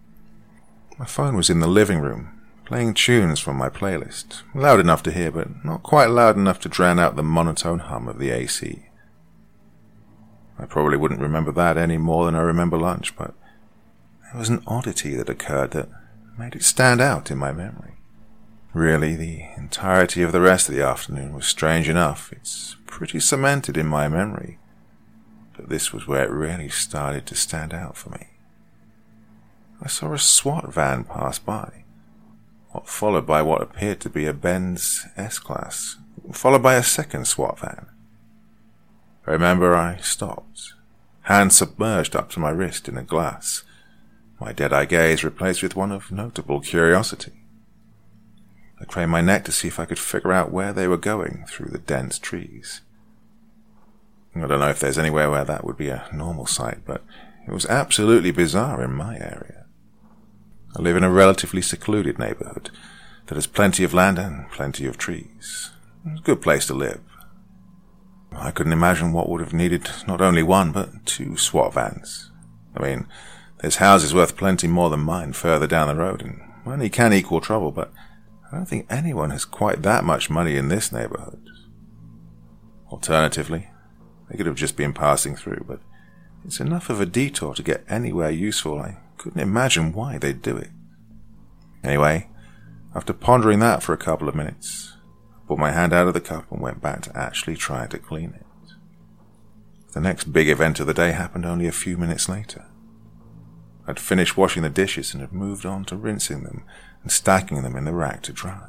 Speaker 4: My phone was in the living room, playing tunes from my playlist, loud enough to hear, but not quite loud enough to drown out the monotone hum of the A C. I probably wouldn't remember that any more than I remember lunch, but there was an oddity that occurred that made it stand out in my memory. Really, the entirety of the rest of the afternoon was strange enough. It's pretty cemented in my memory. But this was where it really started to stand out for me. I saw a SWAT van pass by, followed by what appeared to be a Benz S-Class, followed by a second SWAT van. I remember I stopped, hand submerged up to my wrist in a glass, my dead-eye gaze replaced with one of notable curiosity. I craned my neck to see if I could figure out where they were going through the dense trees. I don't know if there's anywhere where that would be a normal sight, but it was absolutely bizarre in my area. I live in a relatively secluded neighborhood that has plenty of land and plenty of trees. It's a good place to live. I couldn't imagine what would have needed not only one, but two SWAT vans. I mean, there's houses worth plenty more than mine further down the road, and money can equal trouble, but I don't think anyone has quite that much money in this neighborhood. Alternatively, they could have just been passing through, but it's enough of a detour to get anywhere useful. I couldn't imagine why they'd do it. Anyway, after pondering that for a couple of minutes, I put my hand out of the cup and went back to actually try to clean it. The next big event of the day happened only a few minutes later. I'd finished washing the dishes and had moved on to rinsing them and stacking them in the rack to dry.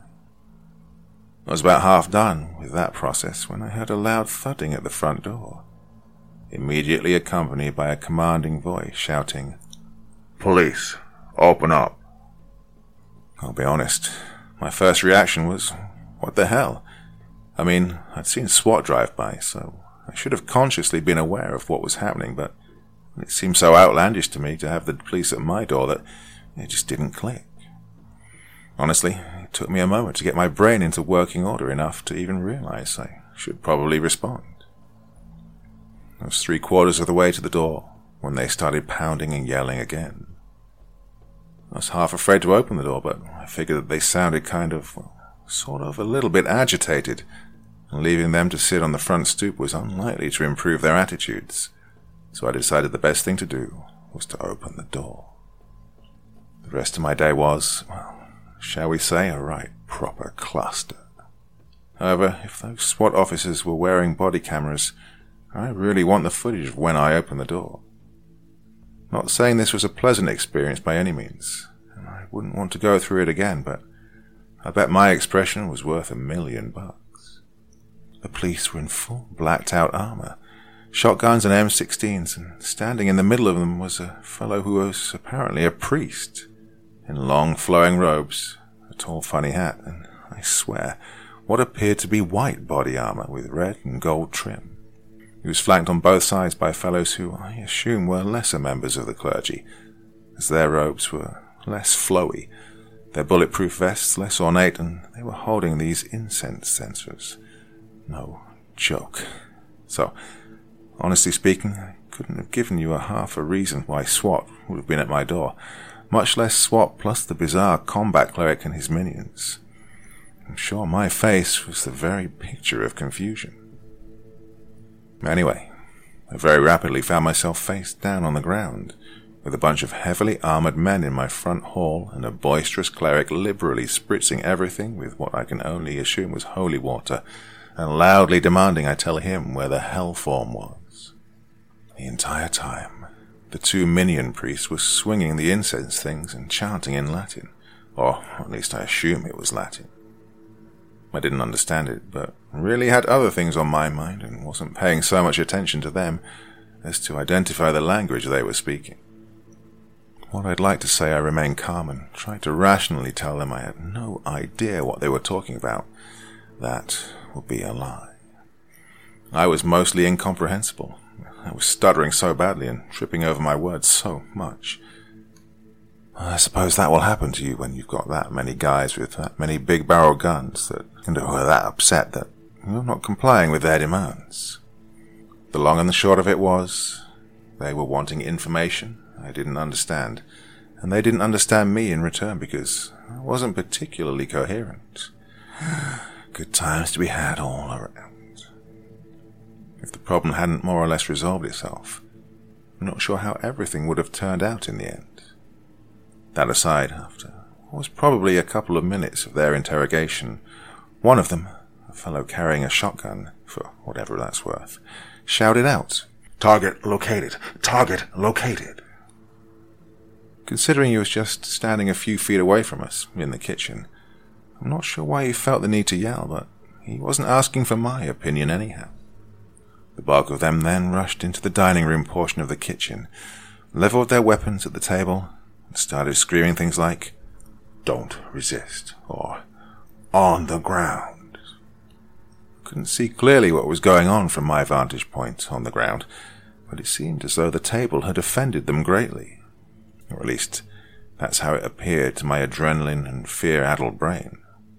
Speaker 4: I was about half done with that process when I heard a loud thudding at the front door, immediately accompanied by a commanding voice shouting, "Police, open up." I'll be honest, my first reaction was, what the hell? I mean, I'd seen SWAT drive by, so I should have consciously been aware of what was happening, but it seemed so outlandish to me to have the police at my door that it just didn't click. Honestly, it took me a moment to get my brain into working order enough to even realize I should probably respond. I was three quarters of the way to the door when they started pounding and yelling again. I was half afraid to open the door, but I figured that they sounded kind of, well, sort of a little bit agitated, and leaving them to sit on the front stoop was unlikely to improve their attitudes, so I decided the best thing to do was to open the door. The rest of my day was, well, shall we say, a right proper cluster. However, if those SWAT officers were wearing body cameras, I really want the footage of when I opened the door. Not saying this was a pleasant experience by any means, and I wouldn't want to go through it again, but I bet my expression was worth a million bucks. The police were in full blacked-out armor, shotguns and M sixteens, and standing in the middle of them was a fellow who was apparently a priest, in long flowing robes, a tall funny hat, and, I swear, what appeared to be white body armor with red and gold trim. He was flanked on both sides by fellows who I assume were lesser members of the clergy, as their robes were less flowy, their bulletproof vests less ornate, and they were holding these incense censers. No joke. So, honestly speaking, I couldn't have given you a half a reason why SWAT would have been at my door, much less SWAT plus the bizarre combat cleric and his minions. I'm sure my face was the very picture of confusion. Anyway, I very rapidly found myself face down on the ground, with a bunch of heavily armored men in my front hall and a boisterous cleric liberally spritzing everything with what I can only assume was holy water, and loudly demanding I tell him where the hell form was. The entire time, the two minion priests were swinging the incense things and chanting in Latin, or at least I assume it was Latin. I didn't understand it, but really had other things on my mind and wasn't paying so much attention to them as to identify the language they were speaking. What I'd like to say, I remained calm and tried to rationally tell them I had no idea what they were talking about. That would be a lie. I was mostly incomprehensible. I was stuttering so badly and tripping over my words so much. I suppose that will happen to you when you've got that many guys with that many big barrel guns that and who are that upset that you're not complying with their demands. The long and the short of it was, they were wanting information I didn't understand, and they didn't understand me in return because I wasn't particularly coherent. Good times to be had all around. If the problem hadn't more or less resolved itself, I'm not sure how everything would have turned out in the end. That aside, after what was probably a couple of minutes of their interrogation, one of them, a fellow carrying a shotgun, for whatever that's worth, shouted out, "Target located! Target located!" Considering he was just standing a few feet away from us, in the kitchen, I'm not sure why he felt the need to yell, but he wasn't asking for my opinion anyhow. The bulk of them then rushed into the dining room portion of the kitchen, leveled their weapons at the table, and started screaming things like, "Don't resist," or "On the ground." I couldn't see clearly what was going on from my vantage point on the ground, but it seemed as though the table had offended them greatly. Or at least, that's how it appeared to my adrenaline and fear-addled brain.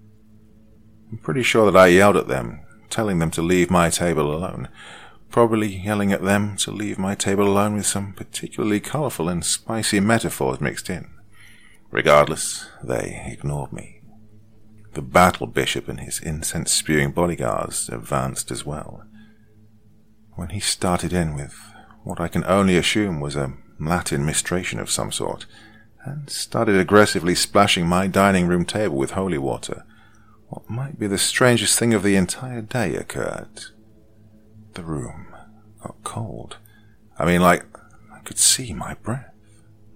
Speaker 4: I'm pretty sure that I yelled at them, telling them to leave my table alone, probably yelling at them to leave my table alone with some particularly colourful and spicy metaphors mixed in. Regardless, they ignored me. The battle bishop and his incense-spewing bodyguards advanced as well. When he started in with what I can only assume was a Latin mistration of some sort, and started aggressively splashing my dining room table with holy water, what might be the strangest thing of the entire day occurred. The room got cold. I mean, like, I could see my breath.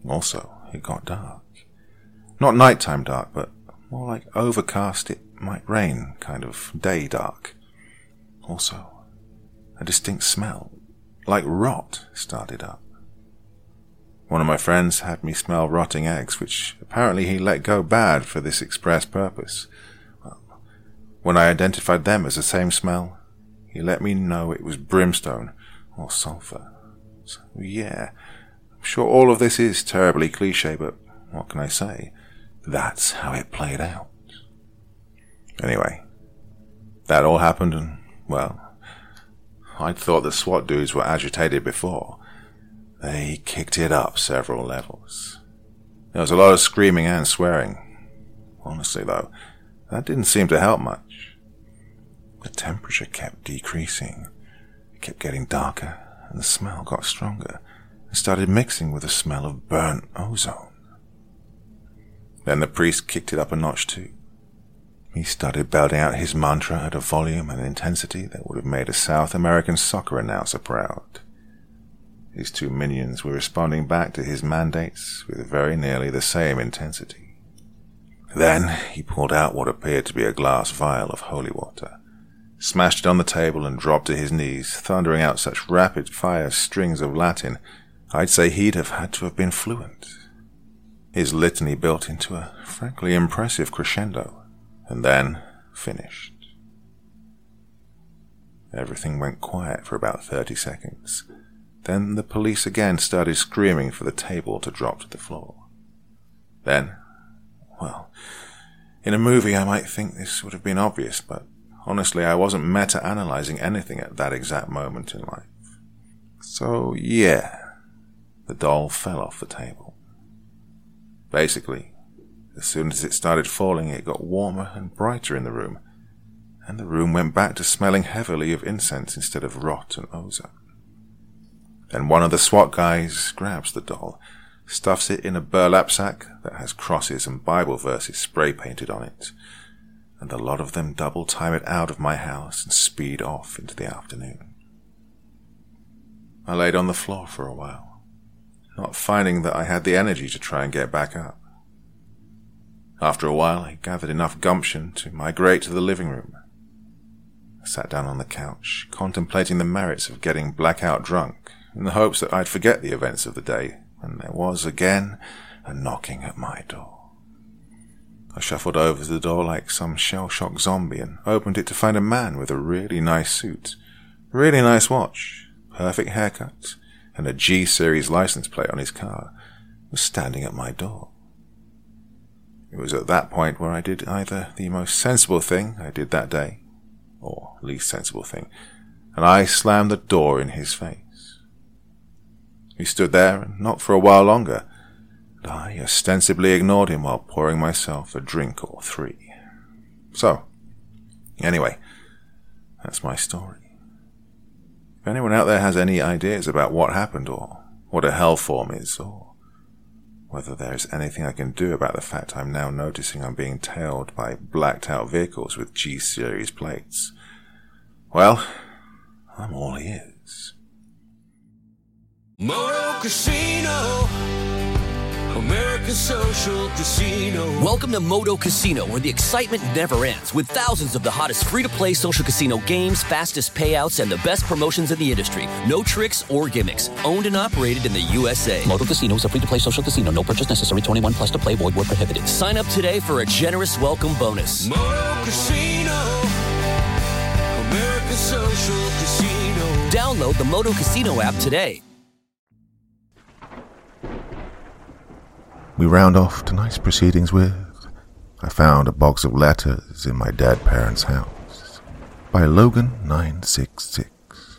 Speaker 4: Also, it got dark. Not nighttime dark, but more like overcast, it might rain, kind of day dark. Also, a distinct smell, like rot, started up. One of my friends had me smell rotting eggs, which apparently he let go bad for this express purpose. Well, when I identified them as the same smell, he let me know it was brimstone or sulfur. So, yeah, I'm sure all of this is terribly cliche, but what can I say? That's how it played out. Anyway, that all happened and, well, I'd thought the SWAT dudes were agitated before. They kicked it up several levels. There was a lot of screaming and swearing. Honestly, though, that didn't seem to help much. The temperature kept decreasing. It kept getting darker, and the smell got stronger and started mixing with the smell of burnt ozone. Then the priest kicked it up a notch too. He started belting out his mantra at a volume and intensity that would have made a South American soccer announcer proud. His two minions were responding back to his mandates with very nearly the same intensity. Then he pulled out what appeared to be a glass vial of holy water, smashed it on the table and dropped to his knees, thundering out such rapid-fire strings of Latin, I'd say he'd have had to have been fluent. His litany built into a frankly impressive crescendo, and then finished. Everything went quiet for about thirty seconds. Then the police again started screaming for the table to drop to the floor. Then, well, in a movie I might think this would have been obvious, but honestly I wasn't meta-analyzing anything at that exact moment in life. So, yeah, the doll fell off the table. Basically, as soon as it started falling, it got warmer and brighter in the room, and the room went back to smelling heavily of incense instead of rot and ozone. Then one of the SWAT guys grabs the doll, stuffs it in a burlap sack that has crosses and Bible verses spray-painted on it, and a lot of them double-time it out of my house and speed off into the afternoon. I laid on the floor for a while, not finding that I had the energy to try and get back up. After a while, I gathered enough gumption to migrate to the living room. I sat down on the couch, contemplating the merits of getting blackout drunk, in the hopes that I'd forget the events of the day, when there was again a knocking at my door. I shuffled over to the door like some shell-shocked zombie and opened it to find a man with a really nice suit, really nice watch, perfect haircut, and a G-series license plate on his car was standing at my door. It was at that point where I did either the most sensible thing I did that day, or least sensible thing, and I slammed the door in his face. He stood there and knocked for a while longer, and I ostensibly ignored him while pouring myself a drink or three. So, anyway, that's my story. If anyone out there has any ideas about what happened or what a hellform is, or whether there's anything I can do about the fact I'm now noticing I'm being tailed by blacked-out vehicles with G-series plates, well, I'm all ears.
Speaker 3: Moto Casino, American Social Casino.
Speaker 1: Welcome to Moto Casino, where the excitement never ends, with thousands of the hottest free-to-play social casino games, fastest payouts, and the best promotions in the industry. No tricks or gimmicks. Owned and operated in the U S A.
Speaker 5: Moto Casino is a free-to-play social casino. No purchase necessary. twenty-one plus to play. Void where prohibited.
Speaker 1: Sign up today for a generous welcome bonus.
Speaker 3: Moto Casino, American Social Casino.
Speaker 1: Download the Moto Casino app today.
Speaker 4: We round off tonight's proceedings with I Found a Box of Letters in My Dead Parents' House by Logan nine six six.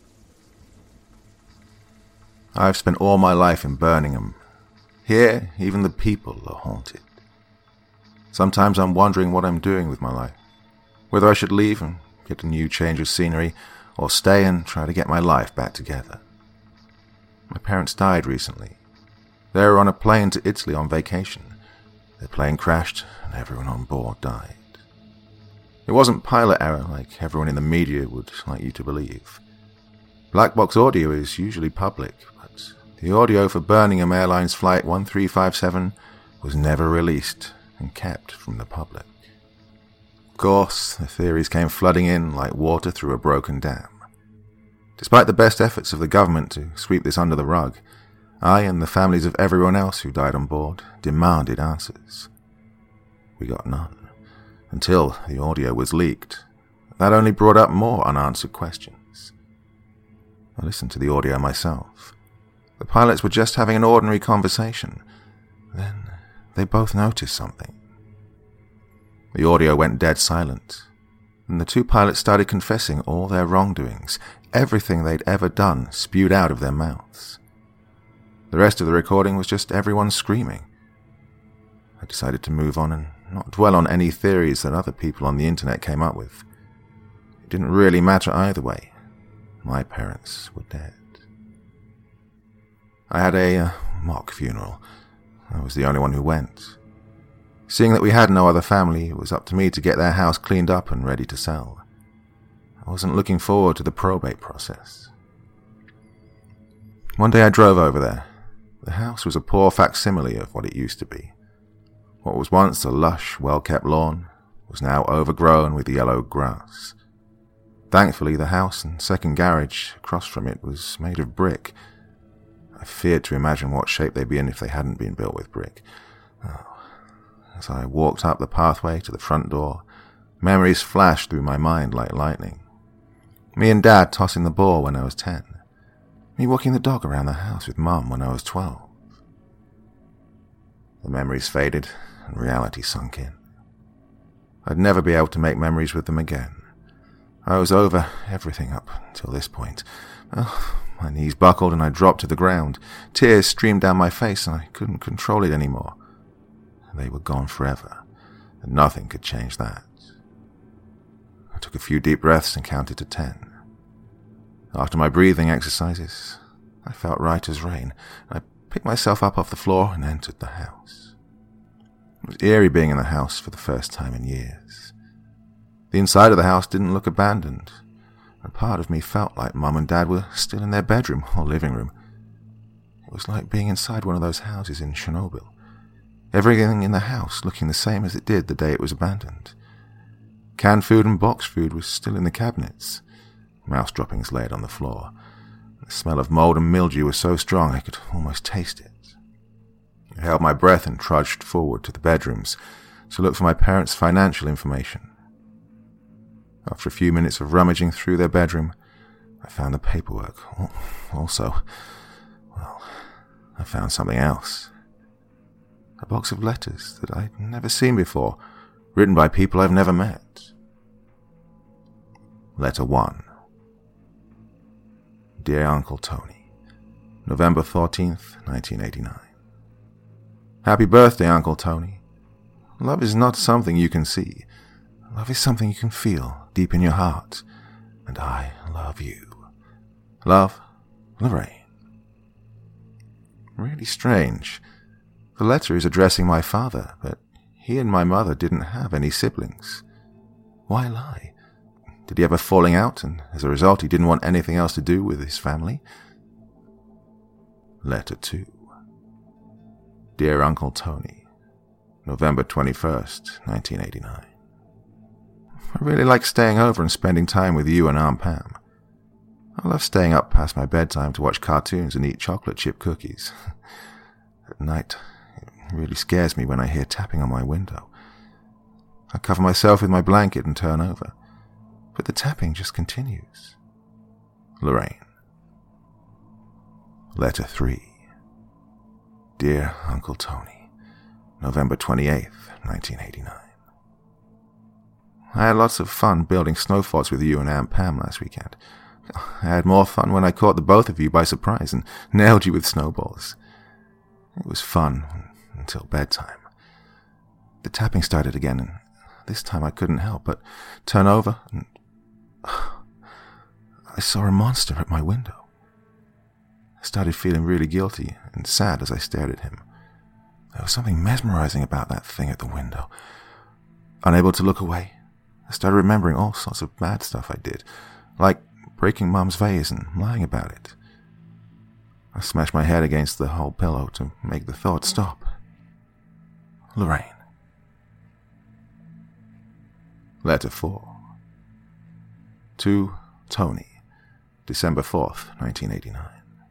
Speaker 4: I've spent all my life in Birmingham. Here, even the people are haunted. Sometimes I'm wondering what I'm doing with my life, whether I should leave and get a new change of scenery, or stay and try to get my life back together. My parents died recently. They were on a plane to Italy on vacation. The plane crashed and everyone on board died. It wasn't pilot error like everyone in the media would like you to believe. Black box audio is usually public, but the audio for Birmingham Airlines Flight one three five seven was never released and kept from the public. Of course, the theories came flooding in like water through a broken dam. Despite the best efforts of the government to sweep this under the rug, I and the families of everyone else who died on board demanded answers. We got none, until the audio was leaked. That only brought up more unanswered questions. I listened to the audio myself. The pilots were just having an ordinary conversation. Then they both noticed something. The audio went dead silent, and the two pilots started confessing all their wrongdoings. Everything they'd ever done spewed out of their mouths. The rest of the recording was just everyone screaming. I decided to move on and not dwell on any theories that other people on the internet came up with. It didn't really matter either way. My parents were dead. I had a uh, mock funeral. I was the only one who went. Seeing that we had no other family, it was up to me to get their house cleaned up and ready to sell. I wasn't looking forward to the probate process. One day I drove over there. The house was a poor facsimile of what it used to be. What was once a lush, well-kept lawn was now overgrown with yellow grass. Thankfully, the house and second garage across from it was made of brick. I feared to imagine what shape they'd be in if they hadn't been built with brick. Oh. As I walked up the pathway to the front door, memories flashed through my mind like lightning. Me and Dad tossing the ball when I was ten. Me walking the dog around the house with Mum when I was twelve. The memories faded and reality sunk in. I'd never be able to make memories with them again. I was over everything up till this point. Oh, my knees buckled and I dropped to the ground. Tears streamed down my face and I couldn't control it anymore. They were gone forever, and nothing could change that. I took a few deep breaths and counted to ten. After my breathing exercises, I felt right as rain. I picked myself up off the floor and entered the house. It was eerie being in the house for the first time in years. The inside of the house didn't look abandoned, and part of me felt like Mum and Dad were still in their bedroom or living room. It was like being inside one of those houses in Chernobyl. Everything in the house looking the same as it did the day it was abandoned. Canned food and boxed food was still in the cabinets. Mouse droppings laid on the floor. The smell of mold and mildew was so strong I could almost taste it. I held my breath and trudged forward to the bedrooms to look for my parents' financial information. After a few minutes of rummaging through their bedroom, I found the paperwork. Also, well, I found something else. A box of letters that I'd never seen before, written by people I've never met. Letter one. Dear Uncle Tony, November fourteenth, nineteen eighty-nine. Happy birthday, Uncle Tony. Love is not something you can see. Love is something you can feel deep in your heart. And I love you. Love, Lorraine. Really strange. The letter is addressing my father, but he and my mother didn't have any siblings. Why lie? Did he have a falling out, and as a result he didn't want anything else to do with his family? Letter two. Dear Uncle Tony, November twenty-first, nineteen eighty-nine. I really like staying over and spending time with you and Aunt Pam. I love staying up past my bedtime to watch cartoons and eat chocolate chip cookies. At night, it really scares me when I hear tapping on my window. I cover myself with my blanket and turn over, but the tapping just continues. Lorraine. Letter three. Dear Uncle Tony, November twenty-eighth, nineteen eighty-nine. I had lots of fun building snow forts with you and Aunt Pam last weekend. I had more fun when I caught the both of you by surprise and nailed you with snowballs. It was fun until bedtime. The tapping started again, and this time I couldn't help but turn over, and I saw a monster at my window. I started feeling really guilty and sad as I stared at him. There was something mesmerizing about that thing at the window. Unable to look away, I started remembering all sorts of bad stuff I did, like breaking Mum's vase and lying about it. I smashed my head against the whole pillow to make the thought stop. Lorraine. Letter four. To Tony, December fourth, nineteen eighty-nine.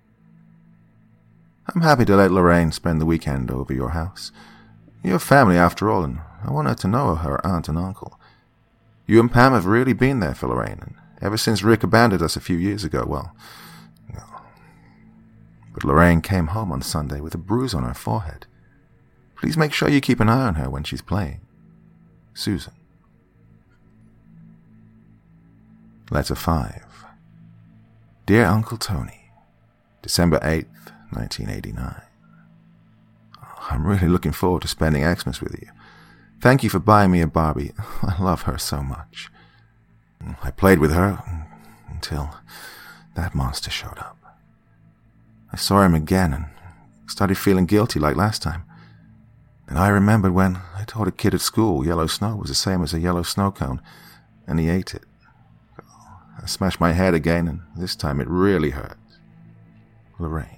Speaker 4: I'm happy to let Lorraine spend the weekend over your house. You're family after all, and I want her to know her aunt and uncle. You and Pam have really been there for Lorraine, and ever since Rick abandoned us a few years ago, well, no. But Lorraine came home on Sunday with a bruise on her forehead. Please make sure you keep an eye on her when she's playing. Susan. Letter five. Dear Uncle Tony, December eighth, nineteen eighty-nine. I'm really looking forward to spending Xmas with you. Thank you for buying me a Barbie. I love her so much. I played with her until that monster showed up. I saw him again and started feeling guilty like last time. And I remembered when I told a kid at school yellow snow was the same as a yellow snow cone, and he ate it. I smashed my head again, and this time it really hurt. Lorraine.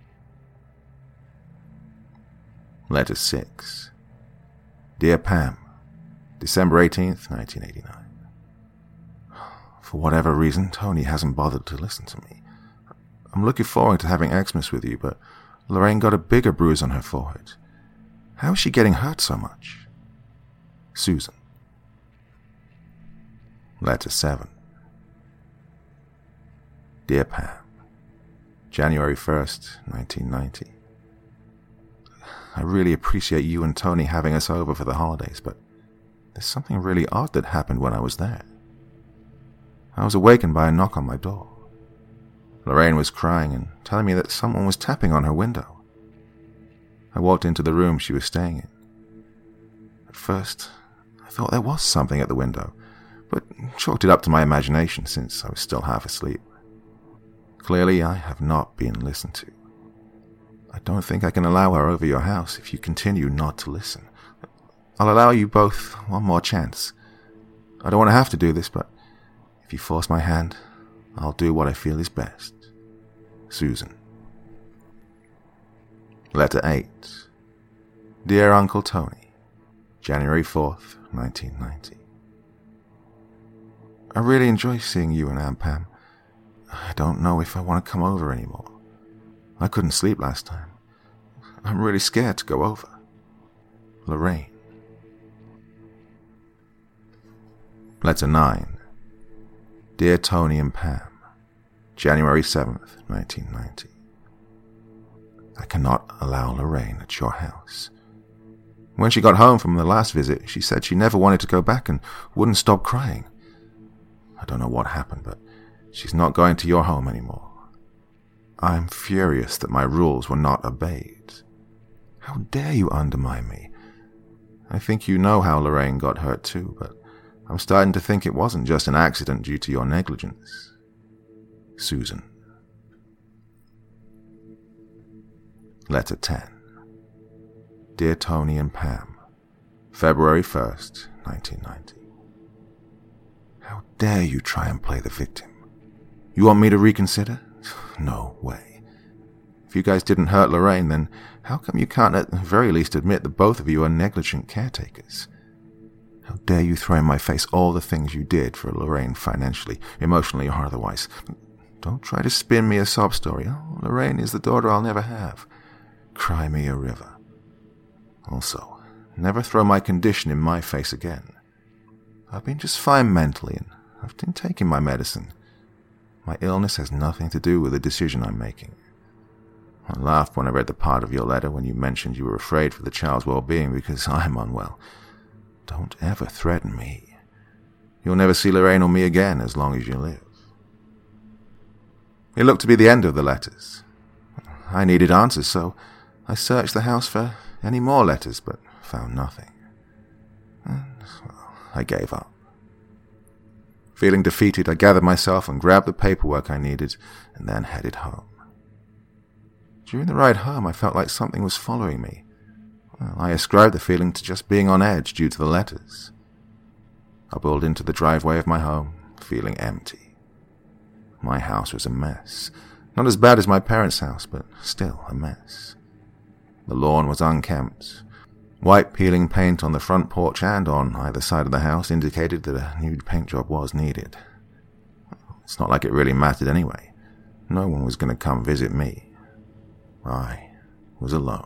Speaker 4: Letter six. Dear Pam, December eighteenth, nineteen eighty-nine. For whatever reason, Tony hasn't bothered to listen to me. I'm looking forward to having Xmas with you, but Lorraine got a bigger bruise on her forehead. How is she getting hurt so much? Susan. Letter seven. Dear Pam, January first, nineteen ninety. I really appreciate you and Tony having us over for the holidays, but there's something really odd that happened when I was there. I was awakened by a knock on my door. Lorraine was crying and telling me that someone was tapping on her window. I walked into the room she was staying in. At first, I thought there was something at the window, but chalked it up to my imagination since I was still half asleep. Clearly, I have not been listened to. I don't think I can allow her over your house if you continue not to listen. I'll allow you both one more chance. I don't want to have to do this, but if you force my hand, I'll do what I feel is best. Susan. Letter eight. Dear Uncle Tony, January fourth, nineteen ninety. I really enjoy seeing you and Aunt Pam. I don't know if I want to come over anymore. I couldn't sleep last time. I'm really scared to go over. Lorraine. Letter nine. Dear Tony and Pam, January seventh, nineteen ninety. I cannot allow Lorraine at your house. When she got home from the last visit, she said she never wanted to go back and wouldn't stop crying. I don't know what happened, but she's not going to your home anymore. I'm furious that my rules were not obeyed. How dare you undermine me? I think you know how Lorraine got hurt too, but I'm starting to think it wasn't just an accident due to your negligence. Susan. Letter ten. Dear Tony and Pam, February first, nineteen ninety. How dare you try and play the victim? You want me to reconsider? No way. If you guys didn't hurt Lorraine, then how come you can't at the very least admit that both of you are negligent caretakers? How dare you throw in my face all the things you did for Lorraine financially, emotionally, or otherwise? Don't try to spin me a sob story. Oh, Lorraine is the daughter I'll never have. Cry me a river. Also, never throw my condition in my face again. I've been just fine mentally, and I've been taking my medicine. My illness has nothing to do with the decision I'm making. I laughed when I read the part of your letter when you mentioned you were afraid for the child's well-being because I'm unwell. Don't ever threaten me. You'll never see Lorraine or me again as long as you live. It looked to be the end of the letters. I needed answers, so I searched the house for any more letters, but found nothing. And, well, I gave up. Feeling defeated, I gathered myself and grabbed the paperwork I needed and then headed home. During the ride home, I felt like something was following me. Well, I ascribed the feeling to just being on edge due to the letters. I pulled into the driveway of my home, feeling empty. My house was a mess. Not as bad as my parents' house, but still a mess. The lawn was unkempt. White peeling paint on the front porch and on either side of the house indicated that a new paint job was needed. It's not like it really mattered anyway. No one was going to come visit me. I was alone.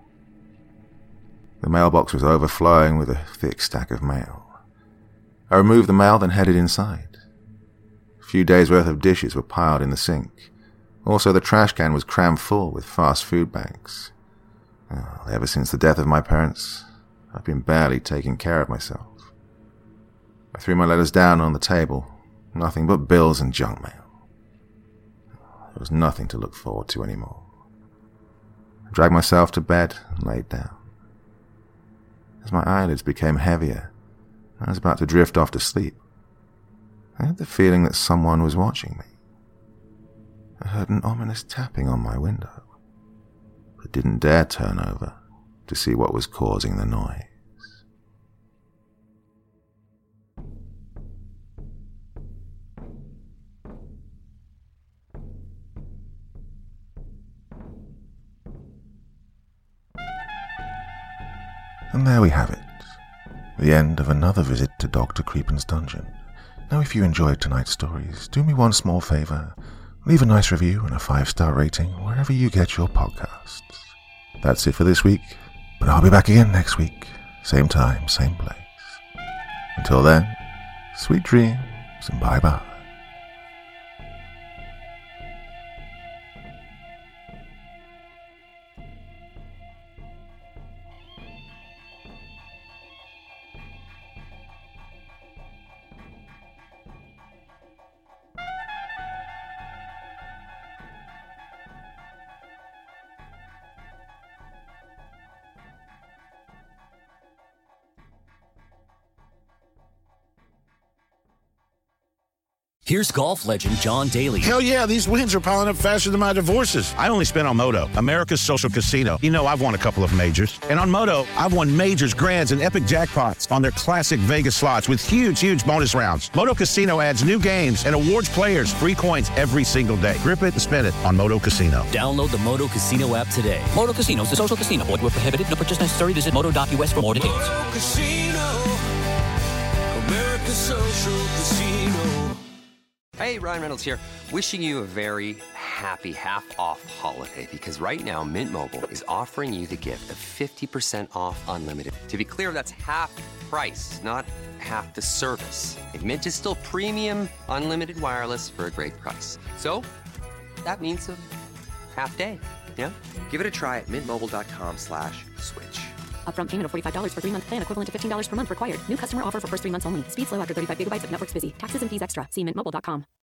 Speaker 4: The mailbox was overflowing with a thick stack of mail. I removed the mail, then headed inside. A few days' worth of dishes were piled in the sink. Also, the trash can was crammed full with fast food bags. Oh, ever since the death of my parents, I've been barely taking care of myself. I threw my letters down on the table, nothing but bills and junk mail. There was nothing to look forward to anymore. I dragged myself to bed and laid down. As my eyelids became heavier, I was about to drift off to sleep. I had the feeling that someone was watching me. I heard an ominous tapping on my window, but didn't dare turn over to see what was causing the noise. And there we have it, the end of another visit to Doctor Creepin's dungeon. Now, if you enjoyed tonight's stories, do me one small favor. Leave a nice review and a five-star rating wherever you get your podcasts. That's it for this week, but I'll be back again next week. Same time, same place. Until then, sweet dreams and bye-bye.
Speaker 1: Here's golf legend John Daly.
Speaker 2: Hell yeah, these wins are piling up faster than my divorces. I only spent on Moto, America's social casino. You know, I've won a couple of majors. And on Moto, I've won majors, grands, and epic jackpots on their classic Vegas slots with huge, huge bonus rounds. Moto Casino adds new games and awards players free coins every single day. Grip it and spin it on Moto Casino.
Speaker 1: Download the Moto Casino app today.
Speaker 5: Moto Casinos, the social casino. Void where prohibited. No purchase necessary. Visit moto dot U S for more details.
Speaker 3: Moto Casino, America's social casino.
Speaker 6: Hey, Ryan Reynolds here, wishing you a very happy half-off holiday, because right now Mint Mobile is offering you the gift of fifty percent off unlimited. To be clear, that's half price, not half the service. And Mint is still premium unlimited wireless for a great price. So, that means a half day, yeah? Give it a try at mintmobile.com slash switch.
Speaker 7: Upfront payment of forty-five dollars for three-month plan, equivalent to fifteen dollars per month required. New customer offer for first three months only. Speed slow after thirty-five gigabytes if network's busy. Taxes and fees extra. See mint mobile dot com.